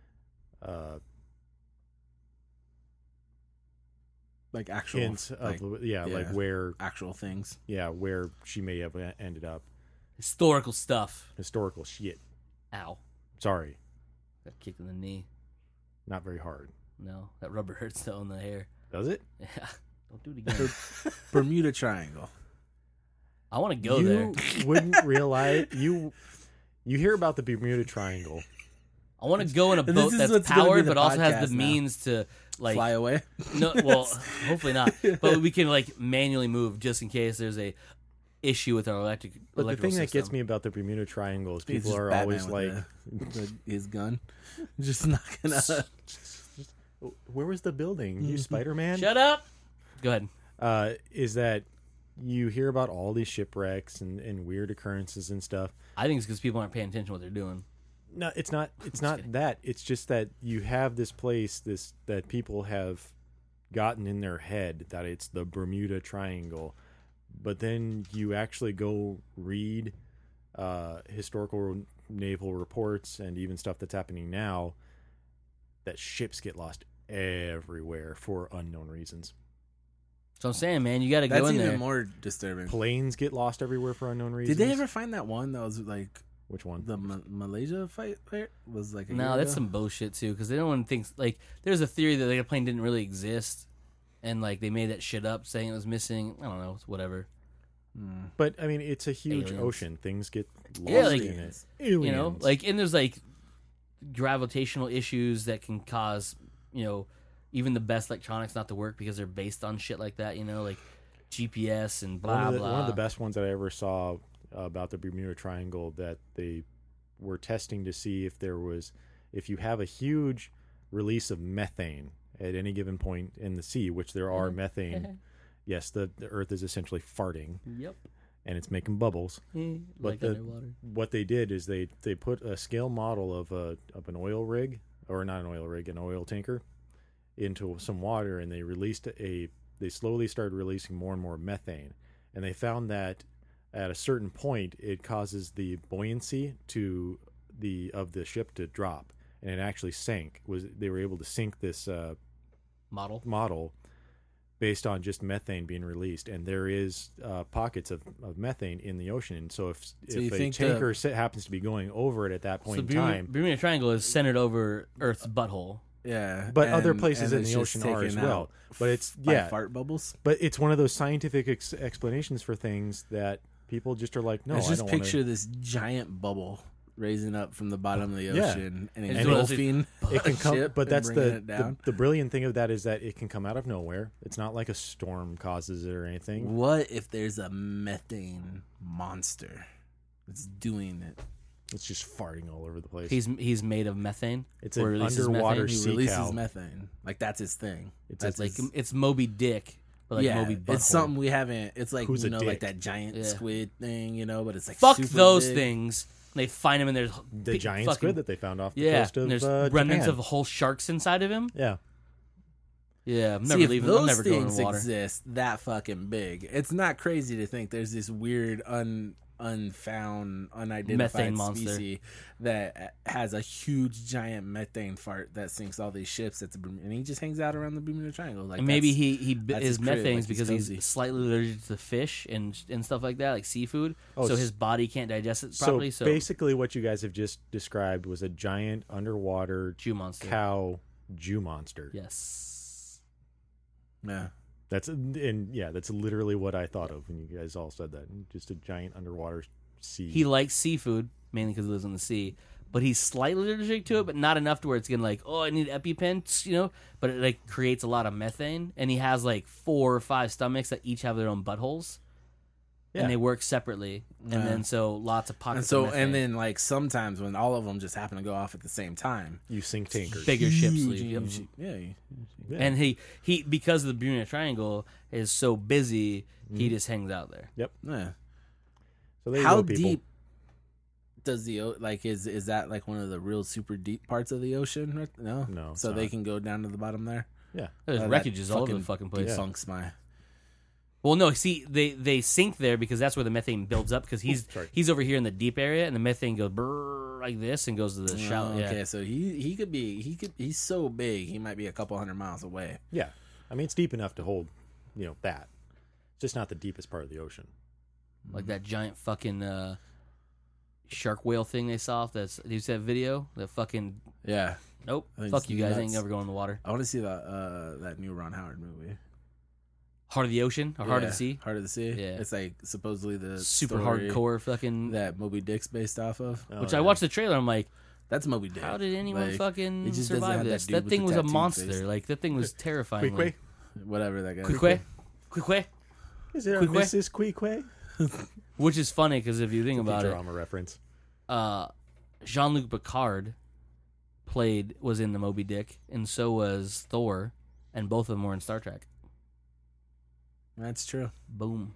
Like actual hints of like where actual things. Yeah, where she may have ended up. Historical stuff. Historical shit. Ow. Sorry. Got kicked in the knee. Not very hard. No, that rubber hurts though in the hair. Does it? Yeah. Don't do it again. Bermuda Triangle. I want to go there. You wouldn't realize you hear about the Bermuda Triangle. I want to go in a boat that's powered, but also has the means to like fly away. No, well, hopefully not. But we can like manually move just in case there's a issue with our electrical But the thing system. that gets me about the Bermuda Triangle is people are always like, his gun, just knocking out. Where was the building? You Spider-Man? Shut up. Go ahead. Is that you hear about all these shipwrecks and weird occurrences and stuff? I think it's because people aren't paying attention to what they're doing. No, it's not. It's not that. It's just that you have this place, that people have gotten in their head that it's the Bermuda Triangle, but then you actually go read historical naval reports and even stuff that's happening now. That ships get lost everywhere for unknown reasons. So I'm saying, man, you got to go in there. That's even more disturbing. Planes get lost everywhere for unknown reasons. Did they ever find that one that was like? Which one? The Malaysia fight was like. No, that's some bullshit too. Because they don't want to think like there's a theory that the plane didn't really exist, and like they made that shit up saying it was missing. I don't know, it's whatever. But I mean, it's a huge ocean. Things get lost like, in it. Aliens. You know, like, and there's like gravitational issues that can cause, you know, even the best electronics not to work because they're based on shit like that. You know, like GPS and blah blah. One of the best ones that I ever saw about the Bermuda Triangle that they were testing to see if you have a huge release of methane at any given point in the sea, which there are methane. Yes, the Earth is essentially farting. Yep. And it's making bubbles. But what they did is they put a scale model of an oil rig, or not an oil rig, an oil tanker, into some water, and they slowly started releasing more and more methane. And they found that at a certain point, it causes the buoyancy of the ship to drop, and it actually sank. They were able to sink this model based on just methane being released, and there is pockets of methane in the ocean. And so if a tanker happens to be going over it at that point in time, Bermuda Triangle is centered over Earth's butthole. Yeah, but other places in the ocean are as well. But it's fart bubbles. But it's one of those scientific explanations for things that people just are like, no, I just picture this giant bubble raising up from the bottom of the ocean and engulfing it can come. But that's the brilliant thing of that is that it can come out of nowhere. It's not like a storm causes it or anything. What if there's a methane monster that's doing it? It's just farting all over the place. He's made of methane. It's an underwater sea cow. He releases methane. Like that's his thing. It's Moby Dick. But like Moby Butthole. It's something we haven't. It's like like that giant squid thing, But it's like fuck super those big. things. They find him and there's the giant squid that they found off the coast of and there's Japan. remnants of whole sharks inside of him. Yeah. I'm never leaving. I'm never going in the water. Exist that fucking big. It's not crazy to think there's this weird unfound, unidentified species that has a huge giant methane fart that sinks all these ships. And he just hangs out around the Bermuda Triangle. Like, and maybe his methane is because he's slightly allergic to fish and stuff like that, like seafood. So his body can't digest it properly. So basically, what you guys have just described was a giant underwater Jew monster, cow Jew monster. Yes. Yeah. That's literally what I thought of when you guys all said that. Just a giant underwater sea. He likes seafood mainly because he lives in the sea, but he's slightly allergic to it, but not enough to where it's getting like, oh, I need EpiPen, But it like creates a lot of methane, and he has like 4 or 5 stomachs that each have their own buttholes, and they work separately, and then so lots of pockets. And then like sometimes when all of them just happen to go off at the same time, you sink tankers, bigger ships leave. Yeah. And he because the Bermuda Triangle is so busy, he just hangs out there. Yep. Yeah. So there how you go, people. deep does the is that like one of the real super deep parts of the ocean? Right? No. So they can go down to the bottom there. Yeah. There's wreckages all over the fucking place. Defunks my. Well, no. See, they sink there because that's where the methane builds up. Because he's over here in the deep area, and the methane goes brrr, like this and goes to the shallow. Okay, so he's so big he might be a couple 100 miles away. Yeah, I mean it's deep enough to hold, that. It's just not the deepest part of the ocean. Like that giant fucking shark whale thing they saw. Did you see that video? That fucking Nope. Fuck you guys. Nuts. I ain't never going in the water. I want to see that new Ron Howard movie. Heart of the Ocean or Heart of the Sea? Heart of the Sea. Yeah. It's like supposedly the super hardcore fucking that Moby Dick's based off of. I watched the trailer. I'm like, that's Moby Dick. How did anyone fucking survive this? That thing was a monster. Face. Like that thing was terrifying. Queequeg? Whatever that guy. Queequeg? Is there a Mrs. Queequeg? Which is funny because if you think about it, drama reference. Jean-Luc Picard was in the Moby Dick, and so was Thor, and both of them were in Star Trek. That's true. Boom.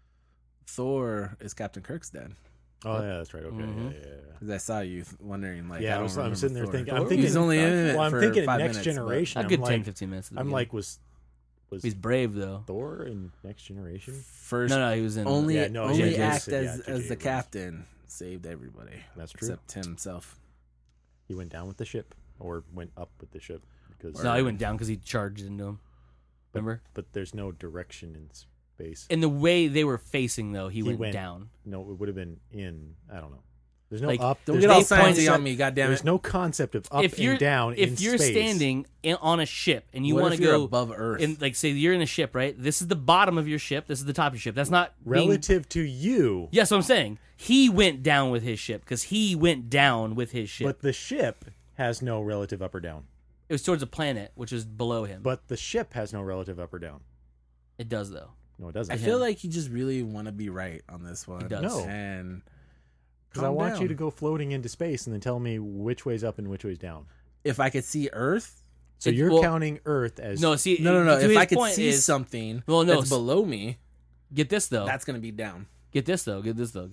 Thor is Captain Kirk's dad. Oh yeah, that's right. Okay, yeah. Because I saw you wondering, like, I'm sitting there thinking. I'm thinking he's only in it. Well, I'm thinking Next minutes, Generation. A good 10-15 minutes. I'm like, was he's brave though. Thor in Next Generation? First, no, he was in only act as the captain. Saved everybody. That's true. Except him himself. He went down with the ship, or went up with the ship because. No, he went down because he charged into him. Remember? But there's no direction in space. In the way they were facing, though, he went down. No, it would have been in. I don't know. There's no like, up. Don't get all sciencey on me, goddammit. There's no concept of up and down in space. If you're standing on a ship and you want to go above Earth, and like say you're in a ship, right? This is the bottom of your ship. This is the top of your ship. That's not relative to you. Yes, what I'm saying. He went down with his ship because he went down with his ship. But the ship has no relative up or down. It was towards a planet, which is below him. But the ship has no relative up or down. It does, though. No, it doesn't. I feel like you just really want to be right on this one. It does. No. And because I want you to go floating into space and then tell me which way's up and which way's down. If I could see Earth. So you're counting Earth as... No. If I could see something that's below me... Get this, though. That's going to be down. Get this, though.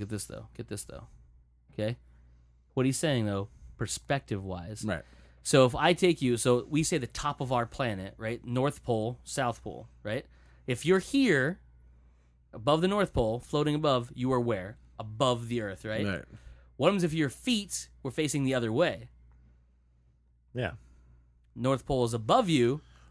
Okay? What he's saying, though, perspective-wise. Right. So if I take you... So we say the top of our planet, right? North Pole, South Pole, right? If you're here, above the North Pole, floating above, you are where? Above the Earth, right? Right. What happens if your feet were facing the other way? Yeah. North Pole is above you.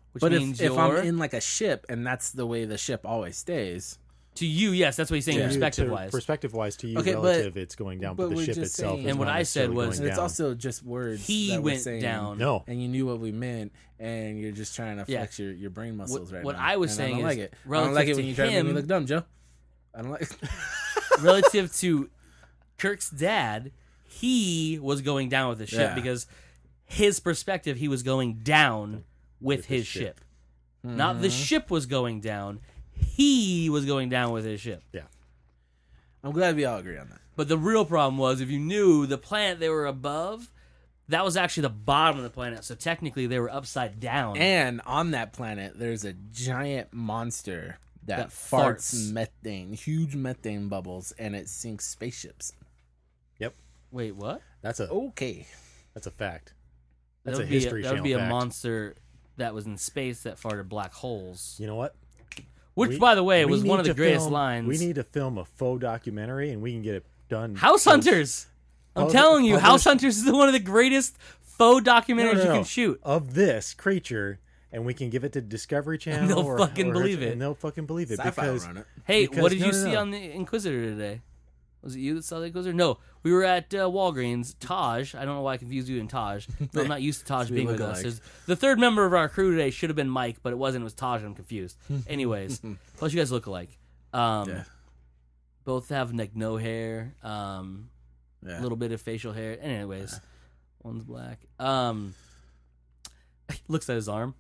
which But means if I'm in like a ship and that's the way the ship always stays. to you, yes, that's what he's saying, perspective-wise. Perspective-wise, to you, Okay, relative, it's going down, but the we're ship just itself saying- is And what not I said necessarily was- going And it's down. also just words. He that we're went saying, down. No. And you knew what we meant, and you're just trying to Yeah. flex your brain muscles right what now. I was And saying I don't is like it. I don't relative like it to when you try to make me him- look dumb, Joe. I don't like. Relative to Kirk's dad, he was going down with the ship Yeah. because his perspective, he was going down with his ship. Not the ship was going down. He was going down with his ship. Yeah. I'm glad we all agree on that. But the real problem was, if you knew the planet they were above, that was actually the bottom of the planet. So technically, they were upside down. And on that planet, there's a giant monster that That farts farts. methane, huge methane bubbles, and it sinks spaceships. Yep. Wait, what? That's a Okay. fact. That's That a would be History that would Channel be a fact. monster that was in space that farted black holes. You know what? Which, We- by the way, we was need one of the to greatest film- lines. We need to film a faux documentary, and we can get it done. House Hunters. I'm Publish- telling you, House publish- Hunters is one of the greatest faux documentaries you can shoot. of this creature, and we can give it to Discovery Channel. they'll fucking believe it. And they'll fucking believe it Sci-fi will because run it. Hey, Because- what did no, you no, see no. on the Inquisitor today? Was it you that saw the Inquisitor? No, we were at Walgreens. Taj, I don't know why I confused you and Taj. I'm not used to Taj We being look with us. alike. There's- The third member of our crew today should have been Mike, but it wasn't. It was Taj, and I'm confused. Anyways, plus you guys look alike. Yeah. Both have like no hair, a Yeah. little bit of facial hair. Anyways, one's black. Looks at his arm.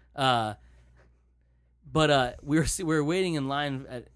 But we were waiting in line at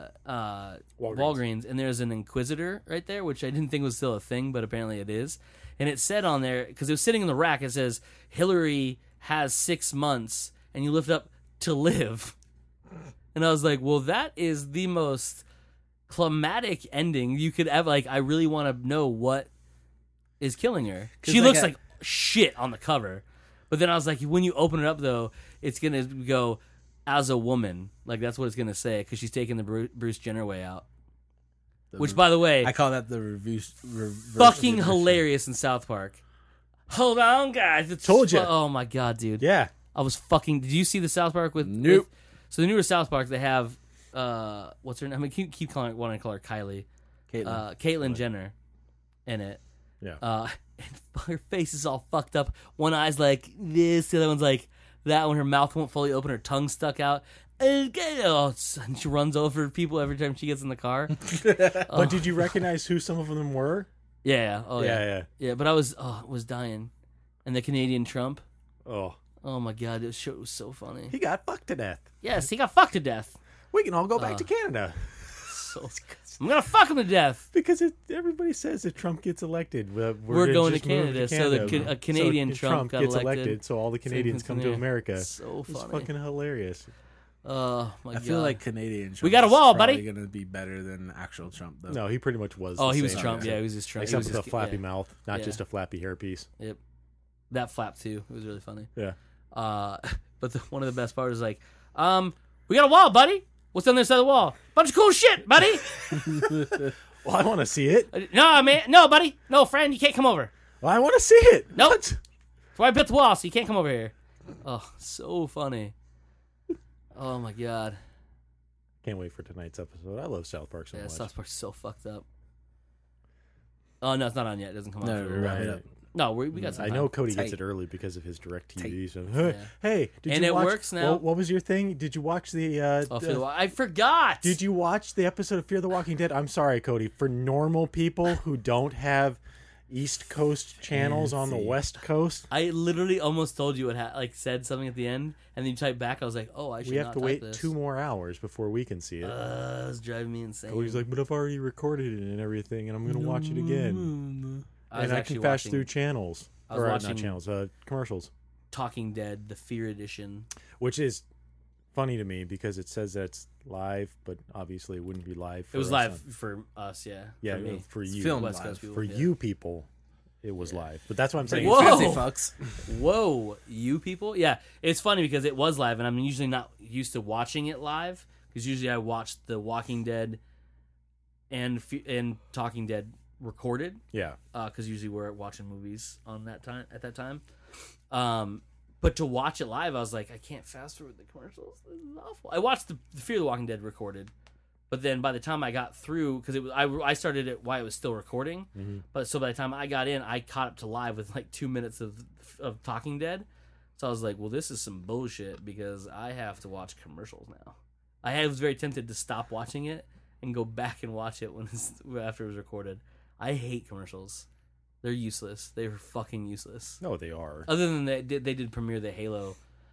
Walgreens, and there's an Inquisitor right there, which I didn't think was still a thing, but apparently it is. And it said on there, because it was sitting in the rack, it says Hillary has 6 months, and you lift up to live. And I was like, well, that is the most climatic ending you could ever. Like, I really want to know what is killing her. 'Cause She like looks a- like shit on the cover. But then I was like, when you open it up, though, it's going to go as a woman. Like, that's what it's going to say, because she's taking the Bruce Jenner way out. Which, by the way, I call that the reverse fucking hilarious in South Park. Hold on, guys. It's Told ya. Oh, my God, dude. yeah, I was fucking. Did you see the South Park with? Nope. So the newer South Park, they have what's her name? I mean, keep calling wanting to call her Kylie, Caitlyn Jenner, in it. yeah. And her face is all fucked up. One eye's like this, the other one's like that. When her mouth won't fully open, her tongue stuck out. And she runs over people every time she gets in the car. But did you recognize who some of them were? Yeah. Oh Yeah. yeah. But I was dying. And the Canadian Trump. Oh, Oh my God, it was so funny. he got fucked to death. Yes, he got fucked to death. We can all go back to Canada So I'm gonna fuck him to death. because everybody says if Trump gets elected, We're going to just move Canada, so a Canadian if Trump got gets elected. so all the Canadians come to Canadian. America. So It's funny. fucking hilarious. Oh my God. I feel like Canadian Trump We got a is wall, probably buddy. going to be better than actual Trump, though. No, he pretty much was. Oh, the he was same Trump. guy. Yeah, he was just Trump. Except he with was a flappy yeah. mouth, not Yeah. just a flappy hairpiece. Yep. That flap too. It was really funny. Yeah. But one of the best parts is like, we got a wall, buddy. What's on the other side of the wall? Bunch of cool shit, buddy. Well, I want to see it. No, man. No, buddy. No, friend. You can't come over. Well, I want to see it. Nope. What? That's why I built the wall, so you can't come over here. Oh, so funny. Oh my God. Can't wait for tonight's episode. I love South Park so Yeah, much. South Park's so fucked up. Oh no, it's not on yet. It doesn't come on. No, for we're a while. wrapping up. No, we got some I time. know Cody gets Tight. it early because of his direct TV. So, Yeah. hey, did And you it watch, works now. What was your thing? Did you watch the? I forgot. Did you watch the episode of Fear the Walking Dead? I'm sorry, Cody. For normal people who don't have East Coast channels on the West Coast, I literally almost told you it said something at the end, and then you typed back. I was like, oh, I should we have not to type wait this. 2 more hours before we can see it. It was driving me insane. Cody's like, but I've already recorded it and everything, and I'm going to watch it again. I was And I actually can fast watching through channels. I was Or watching- not channels, commercials. Talking Dead, the Fear Edition. Which is funny to me because it says that it's live, but obviously it wouldn't be live for It was us live on- for us, yeah. Yeah, for me. for you. filmed West live. Coast people. For yeah. you people, it was live. But that's what I'm saying. Whoa! Fancy fucks. Whoa, you people? Yeah, it's funny because it was live, and I'm usually not used to watching it live because usually I watch The Walking Dead and Talking Dead recorded Yeah. because usually we're watching movies on that time at that time. But to watch it live, I was like, I can't fast forward the commercials. This is awful. I watched the Fear the Walking Dead recorded, but then by the time I got through, because I started it while it was still recording, but so by the time I got in, I caught up to live with like 2 minutes of Talking Dead. So I was like, well, this is some bullshit because I have to watch commercials now. I was very tempted to stop watching it and go back and watch it after it was recorded. I hate commercials. They're useless. They're fucking useless. No, they are. Other than they did premiere the Halo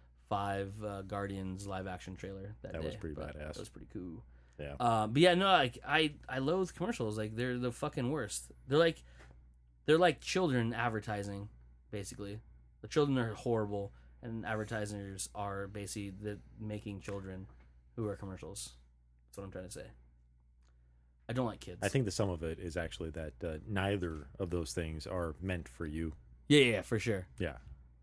5 Guardians live action trailer that day. Was pretty badass. That was pretty cool. Yeah. But yeah, no, like I loathe commercials. Like they're the fucking worst. They're like children advertising, basically. The children are horrible, and advertisers are basically making children who are commercials. That's what I'm trying to say. I don't like kids. I think the sum of it is actually that neither of those things are meant for you. Yeah, for sure. Yeah.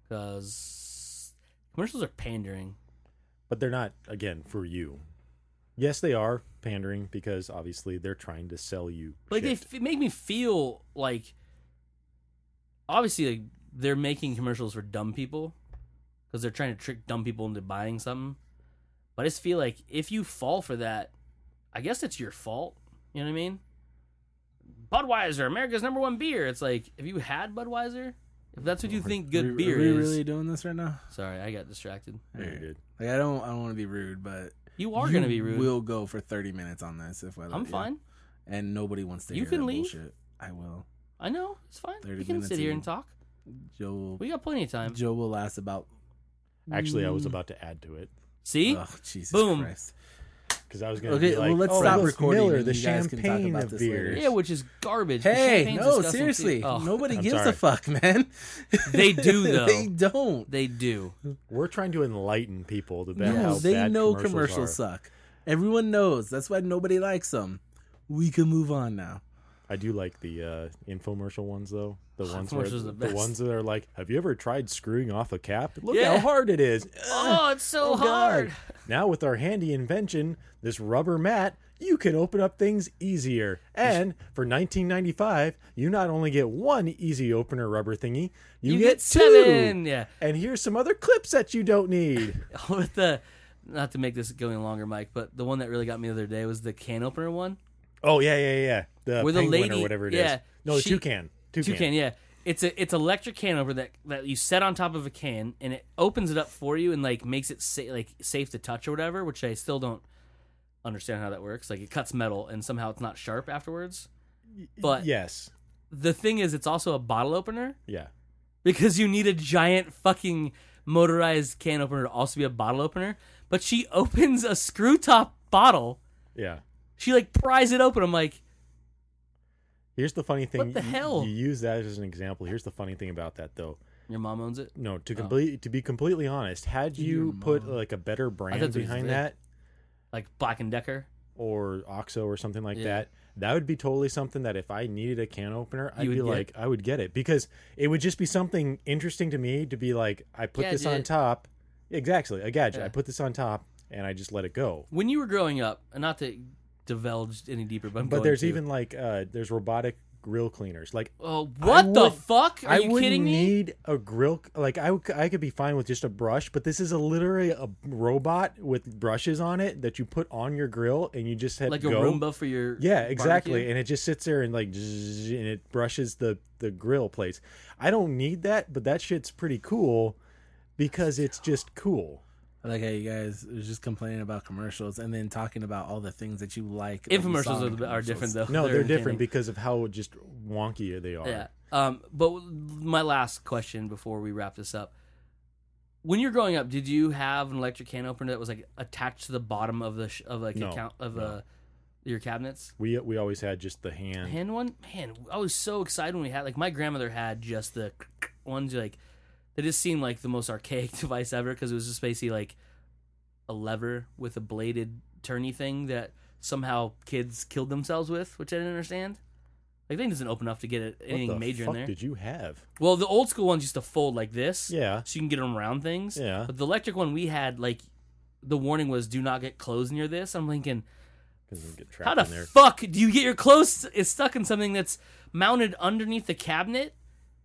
Because commercials are pandering. But they're not, again, for you. Yes, they are pandering because obviously they're trying to sell you Like shit. they make me feel like, obviously, like, they're making commercials for dumb people because they're trying to trick dumb people into buying something. But I just feel like if you fall for that, I guess it's your fault. You know what I mean? Budweiser, America's #1 beer. It's like, if you had Budweiser, if that's what you think good beer is. Are we is. really doing this right now? Sorry, I got distracted. Yeah, you did. Like I don't want to be rude, but You are going to be rude. We'll go for 30 minutes on this if I let I'm you. fine. And nobody wants to You hear can that leave. bullshit. I will. I know. It's fine. 30 We can minutes sit here in. and talk. Joe We got plenty of time. Joe will last about. Actually, I was about to add to it See? Oh, Jesus Boom. Christ. because I was going to Okay, be like, well, let's oh, stop Russ recording Miller, and the you guys can talk champagne about of this beers. later. Yeah, which is garbage. The Hey, champagne's no, disgusting, seriously. too. Oh, Nobody I'm gives sorry. a fuck, man. They do, though. They don't. They do. We're trying to enlighten people to how No, they bad know commercials commercials are. suck. Everyone knows. That's why nobody likes them. We can move on now. I do like the infomercial ones though. The ones where Infomercials are the the best. ones that are like, "Have you ever tried screwing off a cap? Look Yeah. how hard it is." Oh, it's so Oh, hard. God. Now with our handy invention, this rubber mat, you can open up things easier. And for $19.95, you not only get one easy opener rubber thingy, you get 7. two. Yeah. And here's some other clips that you don't need. With the, not to make this going longer, Mike, but the one that really got me the other day was the can opener one. Oh yeah. The Where the penguin lady- or whatever it is. yeah, No, the she- toucan. Toucan, yeah. It's electric can opener that you set on top of a can, and it opens it up for you and like makes it safe to touch or whatever, which I still don't understand how that works. Like it cuts metal and somehow it's not sharp afterwards. But Yes. the thing is, it's also a bottle opener Yeah. because you need a giant fucking motorized can opener to also be a bottle opener. But she opens a screw top bottle. Yeah. She like pries it open. I'm like, Here's the funny thing. What the hell? You use that as an example. Here's the funny thing about that, though. your mom owns it. No, to be completely honest, had you put like a better thought brand it was behind Vic. that, Like Black and Decker. or OXO or something like Yeah. that would be totally something that if I needed a can opener, I'd You be would get? like, I would get it because it would just be something interesting to me to be like, I put this on Gadget. top. Exactly, a gadget. Yeah. I put this on top and I just let it go. When you were growing up, and not to divulge any deeper, but But there's even like there's robotic grill cleaners. Like oh, what the would- fuck? Are I you wouldn't kidding me? need a grill. Like I could be fine with just a brush, but this is literally a robot with brushes on it that you put on your grill and you just hit Like go. a Roomba for your Yeah, exactly. barbecue? And it just sits there and like zzz, and it brushes the grill plates. I don't need that, but that shit's pretty cool because it's just cool. I like how you guys was just complaining about commercials and then talking about all the things that you like. that you saw Infomercials in are different though. No, they're different entertaining. because of how just wonky they are. Yeah. But my last question before we wrap this up: when you're growing up, did you have an electric can opener that was like attached to the bottom of the No. Your cabinets? We always had just the hand. Hand one? Man, I was so excited when we had, like, my grandmother had just the ones, like, they just seemed like the most archaic device ever because it was just basically like a lever with a bladed turny thing that somehow kids killed themselves with, which I didn't understand. Like, the thing doesn't open enough to get anything What the major fuck in there. did you have? Well, the old school ones used to fold like this. Yeah. So you can get them around things. Yeah. But the electric one we had, like, the warning was do not get clothes near this. I'm thinking, Because we get how trapped the in there. fuck do you get your clothes stuck in something that's mounted underneath the cabinet?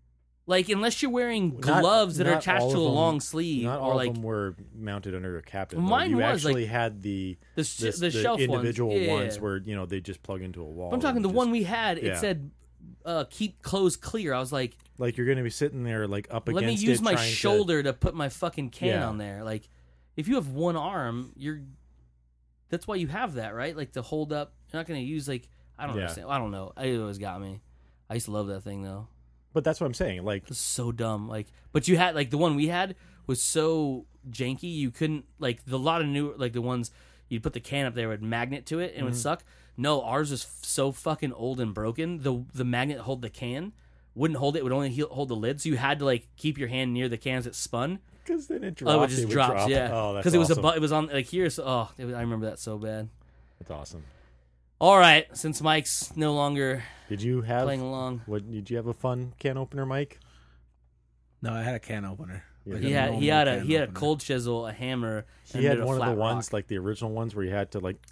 Like, unless you're wearing gloves that are attached to a long sleeve. Not or all like, of them were mounted under a captain. Mine you was, actually like, had the shelf individual ones, ones where, they just plug into a wall. I'm talking the one we had, yeah. it said, keep clothes clear. I was like you're going to be sitting there, like, up against it. Let me use my shoulder to put my fucking can on there. Like, if you have one arm, that's why you have that, right? Like, to hold up. You're not going to use, like, I don't understand. I don't know. It always got me. I used to love that thing, though. But that's what I'm saying. Like, it was so dumb. Like, but you had, like, the one we had was so janky. You couldn't, like, a lot of new, like, the ones you'd put the can up there with magnet to it and it would suck. No, ours was so fucking old and broken. The magnet hold the can wouldn't hold it. It would only hold the lid. So you had to, like, keep your hand near the can as it spun. Because then it drops. Oh, it just drops. Drop. Yeah. Oh, that's because it was awesome. it was on like here. So I remember that so bad. That's awesome. All right, since Mike's no longer playing along, did you have a fun can opener, Mike? No, I had a can opener. Like he had a cold chisel, a hammer. He had one of the ones like the original ones where you had to like.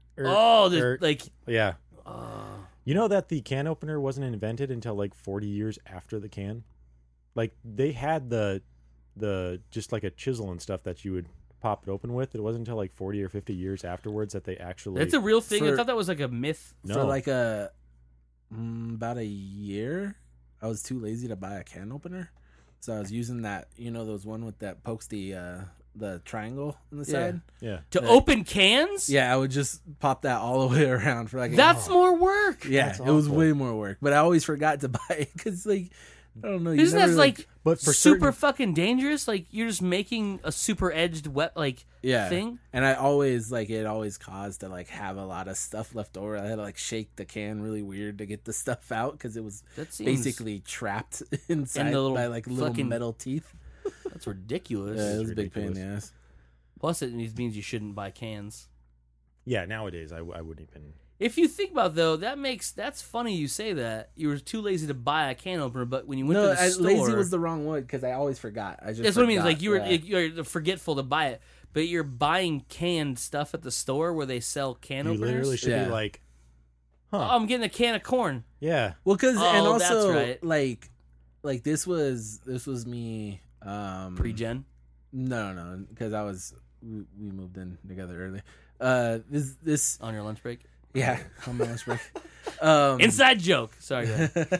Yeah. You know that the can opener wasn't invented until like 40 years after the can. Like they had the just like a chisel and stuff that you would pop it open with. It wasn't until like 40 or 50 years afterwards that they actually. It's a real thing. I thought that was like a myth. No. For like about a year, I was too lazy to buy a can opener, so I was using that. Those one with that pokes the triangle on the side. Yeah. To open cans. Yeah, I would just pop that all the way around for like. That's more work. Yeah, it was way more work, but I always forgot to buy it because like. I don't know. Isn't that like but for super fucking dangerous? Like you're just making a super edged thing. And I always it always caused to like have a lot of stuff left over. I had to like shake the can really weird to get the stuff out because it was basically trapped inside by like little metal teeth. That's ridiculous. Yeah, it was a big pain in the ass. Plus, it means you shouldn't buy cans. Yeah, nowadays I wouldn't even. If you think about it, though, that's funny you say that. You were too lazy to buy a can opener, but when you went to the store... lazy was the wrong word because I always forgot. That's what I mean. Like you're forgetful to buy it, but you're buying canned stuff at the store where they sell can openers. You literally should be like, "Oh, I'm getting a can of corn." Yeah. Well, because and also that's right. like this was me pre-gen. No, because we moved in together early. This on your lunch break. Yeah, on my lunch break. Inside joke. Sorry.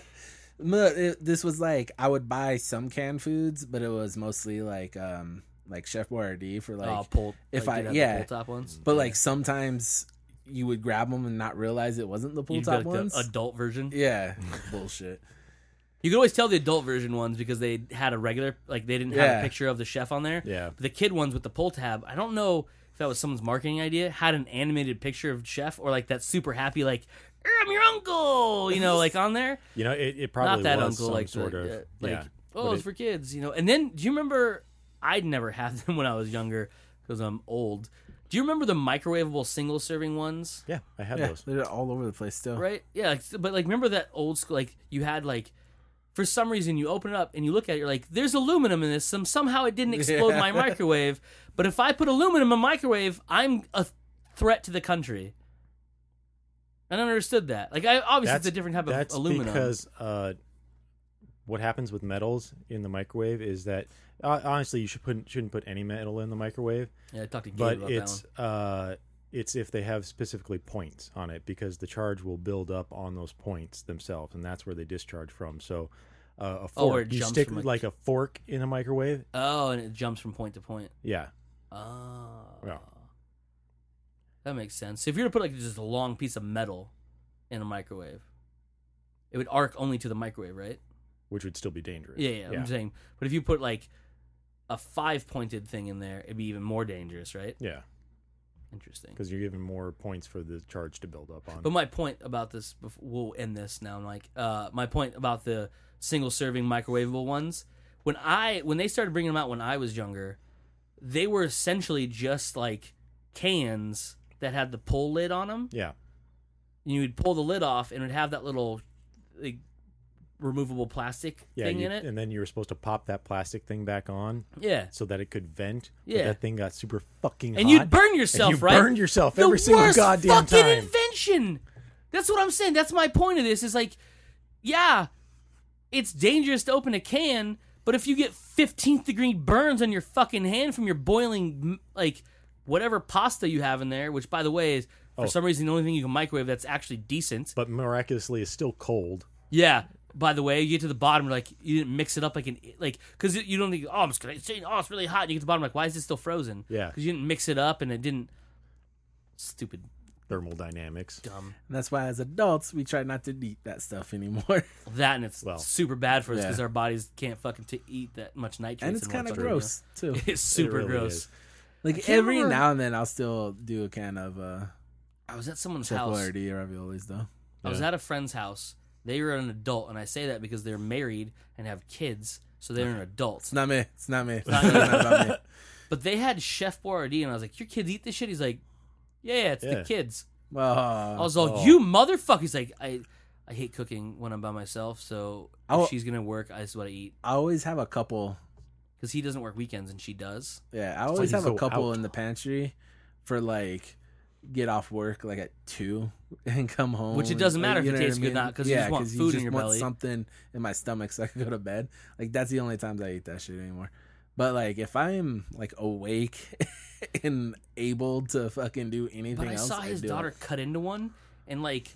This was like I would buy some canned foods, but it was mostly like Chef Boyardee for like pull top ones. But like sometimes you would grab them and not realize it wasn't the pull top ones. The adult version. Yeah, bullshit. You could always tell the adult version ones because they had a regular they didn't have a picture of the chef on there. Yeah. But the kid ones with the pull tab, I don't know. If that was someone's marketing idea, had an animated picture of Chef or like that super happy I'm your uncle, like on there. It probably not that was uncle some sort of it's for kids, And then do you remember? I'd never had them when I was younger because I'm old. Do you remember the microwavable single serving ones? Yeah, I had those. They're all over the place still, right? Yeah, but remember that old school? You had for some reason you open it up and you look at it, you're like, there's aluminum in this. Somehow it didn't explode my microwave. But if I put aluminum in my microwave, I'm a threat to the country. I never understood that. Obviously it's a different type of aluminum. Because what happens with metals in the microwave is that honestly you shouldn't put any metal in the microwave. Yeah, I talked to Gabe but about that one. It's if they have specifically points on it because the charge will build up on those points themselves, and that's where they discharge from. So a fork, you stick like a fork in a microwave. Oh, and it jumps from point to point. Yeah. Oh. Yeah. That makes sense. So if you were to put just a long piece of metal in a microwave, it would arc only to the microwave, right? Which would still be dangerous. Yeah. I'm saying. But if you put a 5-pointed thing in there, it'd be even more dangerous, right? Yeah. Interesting. Because you're giving more points for the charge to build up on. But my point about this, we'll end this now, Mike. My point about the single-serving microwavable ones, when they started bringing them out when I was younger, they were essentially just like cans that had the pull lid on them. Yeah. And you would pull the lid off, and it would have that little removable plastic thing in it. And then you were supposed to pop that plastic thing back on. Yeah. So that it could vent. Yeah. But that thing got super fucking hot. And you'd burn yourself, and right? You burned yourself every single goddamn time. The worst fucking invention! That's what I'm saying. That's my point of this. Is it's dangerous to open a can, but if you get 15th degree burns on your fucking hand from your boiling, like, whatever pasta you have in there, which, by the way, is for some reason the only thing you can microwave that's actually decent. But miraculously is still cold. Yeah. By the way, you get to the bottom, like, you didn't mix it up because you don't think, it's really hot. And you get to the bottom, like, why is it still frozen? Yeah. Because you didn't mix it up and it didn't. Stupid. Thermodynamics. Dumb. And that's why, as adults, we try not to eat that stuff anymore. That and it's super bad for us because yeah. our bodies can't fucking eat that much nitrates. And it's kind of gross, too. It's super really gross. is. Like, every now and then, I'll still do a can of I was at someone's Chef house. Boyardee or raviolis, though. I was at a friend's house. They were an adult, and I say that because they're married and have kids, so they're an adult. It's not me. It's not me. It's not not about me. But they had Chef Boyardee, and I was like, "Your kids eat this shit?" He's like, "Yeah, it's the kids." I was like, "You motherfucker!" He's like, "I hate cooking when I'm by myself, so if she's gonna work, I just want to eat." I always have a couple. Because he doesn't work weekends and she does. Yeah, I always have a couple in the pantry for, like, get off work, like, at 2 and come home. Which it doesn't matter if it tastes good or not, because you just want you food just in your want belly. something in my stomach so I can go to bed. Like, that's the only times I eat that shit anymore. But, like, if I'm, like, awake and able to fucking do anything else, But I saw his daughter cut into one, and, like,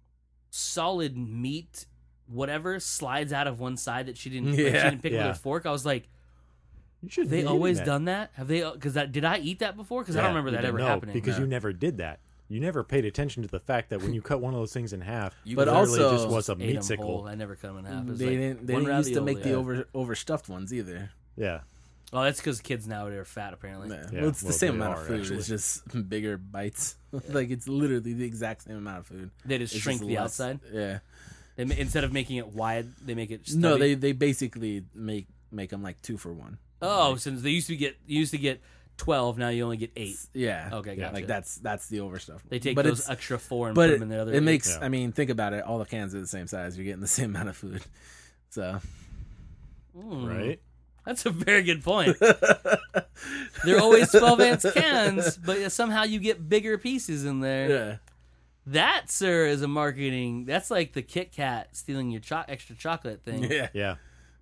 solid meat, whatever, slides out of one side that she didn't pick with a fork. I was like, have they always done that? Have they? Because did I eat that before? Because I don't remember that ever happening. Because you never did that. You never paid attention to the fact that when you cut one of those things in half, but also just was a meat sickle. I never cut them in half. They didn't used to make the overstuffed ones either. Yeah. Well, that's because kids now are fat, apparently. Yeah. Well, it's the same amount of food. Actually. It's just bigger bites. Like, it's literally the exact same amount of food. They just shrink the outside? Yeah. Instead of making it wide, they make it stubby? No, they basically make them like 2 for 1. Oh, since they used to get 12, now you only get 8. Yeah. Okay, gotcha. Like that's the overstuffed. They take those extra 4 and put them in the other. It makes. I mean, think about it. All the cans are the same size. You're getting the same amount of food. So. Right. That's a very good point. They're always 12-ounce cans, but somehow you get bigger pieces in there. Yeah. That, sir, is a marketing. That's like the Kit Kat stealing your extra chocolate thing. Yeah. Yeah.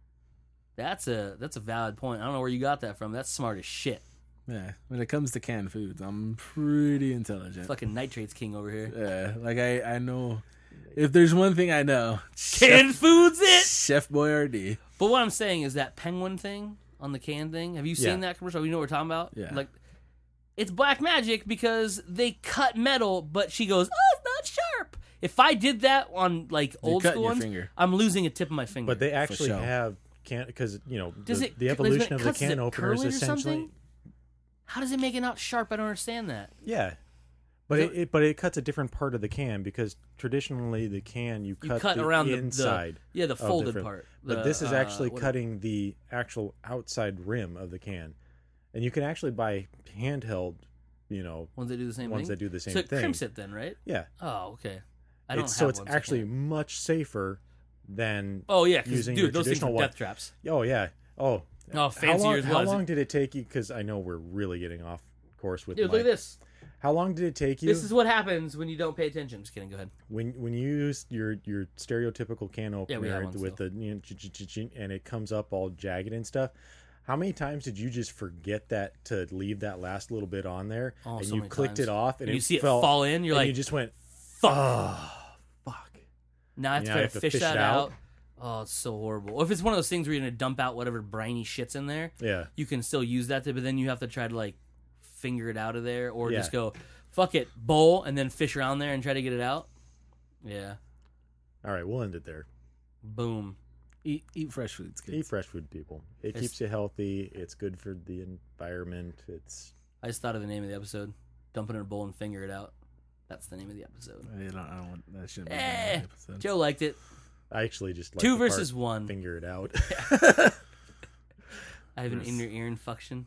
That's a valid point. I don't know where you got that from. That's smart as shit. Yeah. When it comes to canned foods, I'm pretty intelligent. Fucking nitrates king over here. Yeah. Like I know. If there's one thing I know, canned food's it. Chef Boyardee. But what I'm saying is that penguin thing on the can thing. Have you seen that commercial? You know what we're talking about? Yeah. Like, it's black magic because they cut metal, but she goes, "Oh, it's not sharp." If I did that on like old school ones, I'm losing a tip of my finger. But they actually have because the evolution of the can opener is essentially. How does it make it not sharp? I don't understand that. Yeah. But it cuts a different part of the can because traditionally the can you cut around the inside. The folded part. But this is actually cutting the actual outside rim of the can, and you can actually buy handheld, ones that do the same thing. That do the same thing. So it thing. crimps it then, right? Yeah. Oh, okay. It's actually much safer than using those things are death traps. Oh yeah. Oh. Fancier as well. How long did it take you? Because I know we're really getting off course with. Dude, look at this. How long did it take you? This is what happens when you don't pay attention. Just kidding. Go ahead. When you use your stereotypical can opener with still. and it comes up all jagged and stuff. How many times did you just forget to leave that last little bit on there, and you clicked it off, and you see it fall in? You're like, you just went, fuck. Oh, fuck. Now I have to try to fish that out. Oh, it's so horrible. Or if it's one of those things where you're gonna dump out whatever briny shit's in there, you can still use that, but then you have to try to like finger it out of there, or just go, fuck it, bowl, and then fish around there and try to get it out. Yeah. All right, we'll end it there. Boom. Eat fresh foods, kids. Eat fresh food, people. It keeps you healthy. It's good for the environment. I just thought of the name of the episode. Dump it in a bowl and finger it out. That's the name of the episode. I don't want that. Shouldn't be the name of the episode. Joe liked it. I actually just like 2 versus 1. Finger it out. I have an inner ear infection.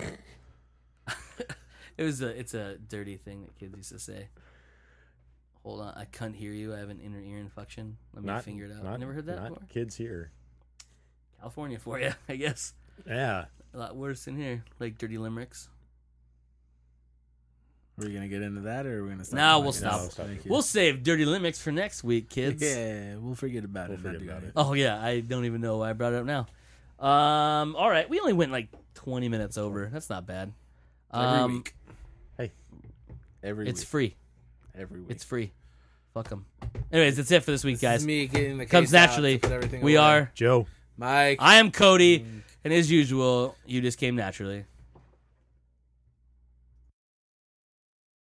It's a dirty thing that kids used to say. Hold on, I can't hear you. I have an inner ear infection. Let me figure it out. I never heard that before. Kids here. California for you, I guess. Yeah. A lot worse in here, like dirty limericks. Are we gonna get into that, or are we gonna stop? No, we'll talking? stop. Thank you. We'll save Dirty Limits for next week, kids. Yeah, we'll forget about it. Forget about it. Oh yeah, I don't even know why I brought it up now. All right, we only went like 20 minutes over. That's not bad. Every week. Hey, It's week. free. Every week. It's free. Fuck them. Anyways, that's it for this week, This guys. is me getting the Comes case out to naturally. put everything We away. are Joe. Mike. I am Cody, and as usual, you just came naturally.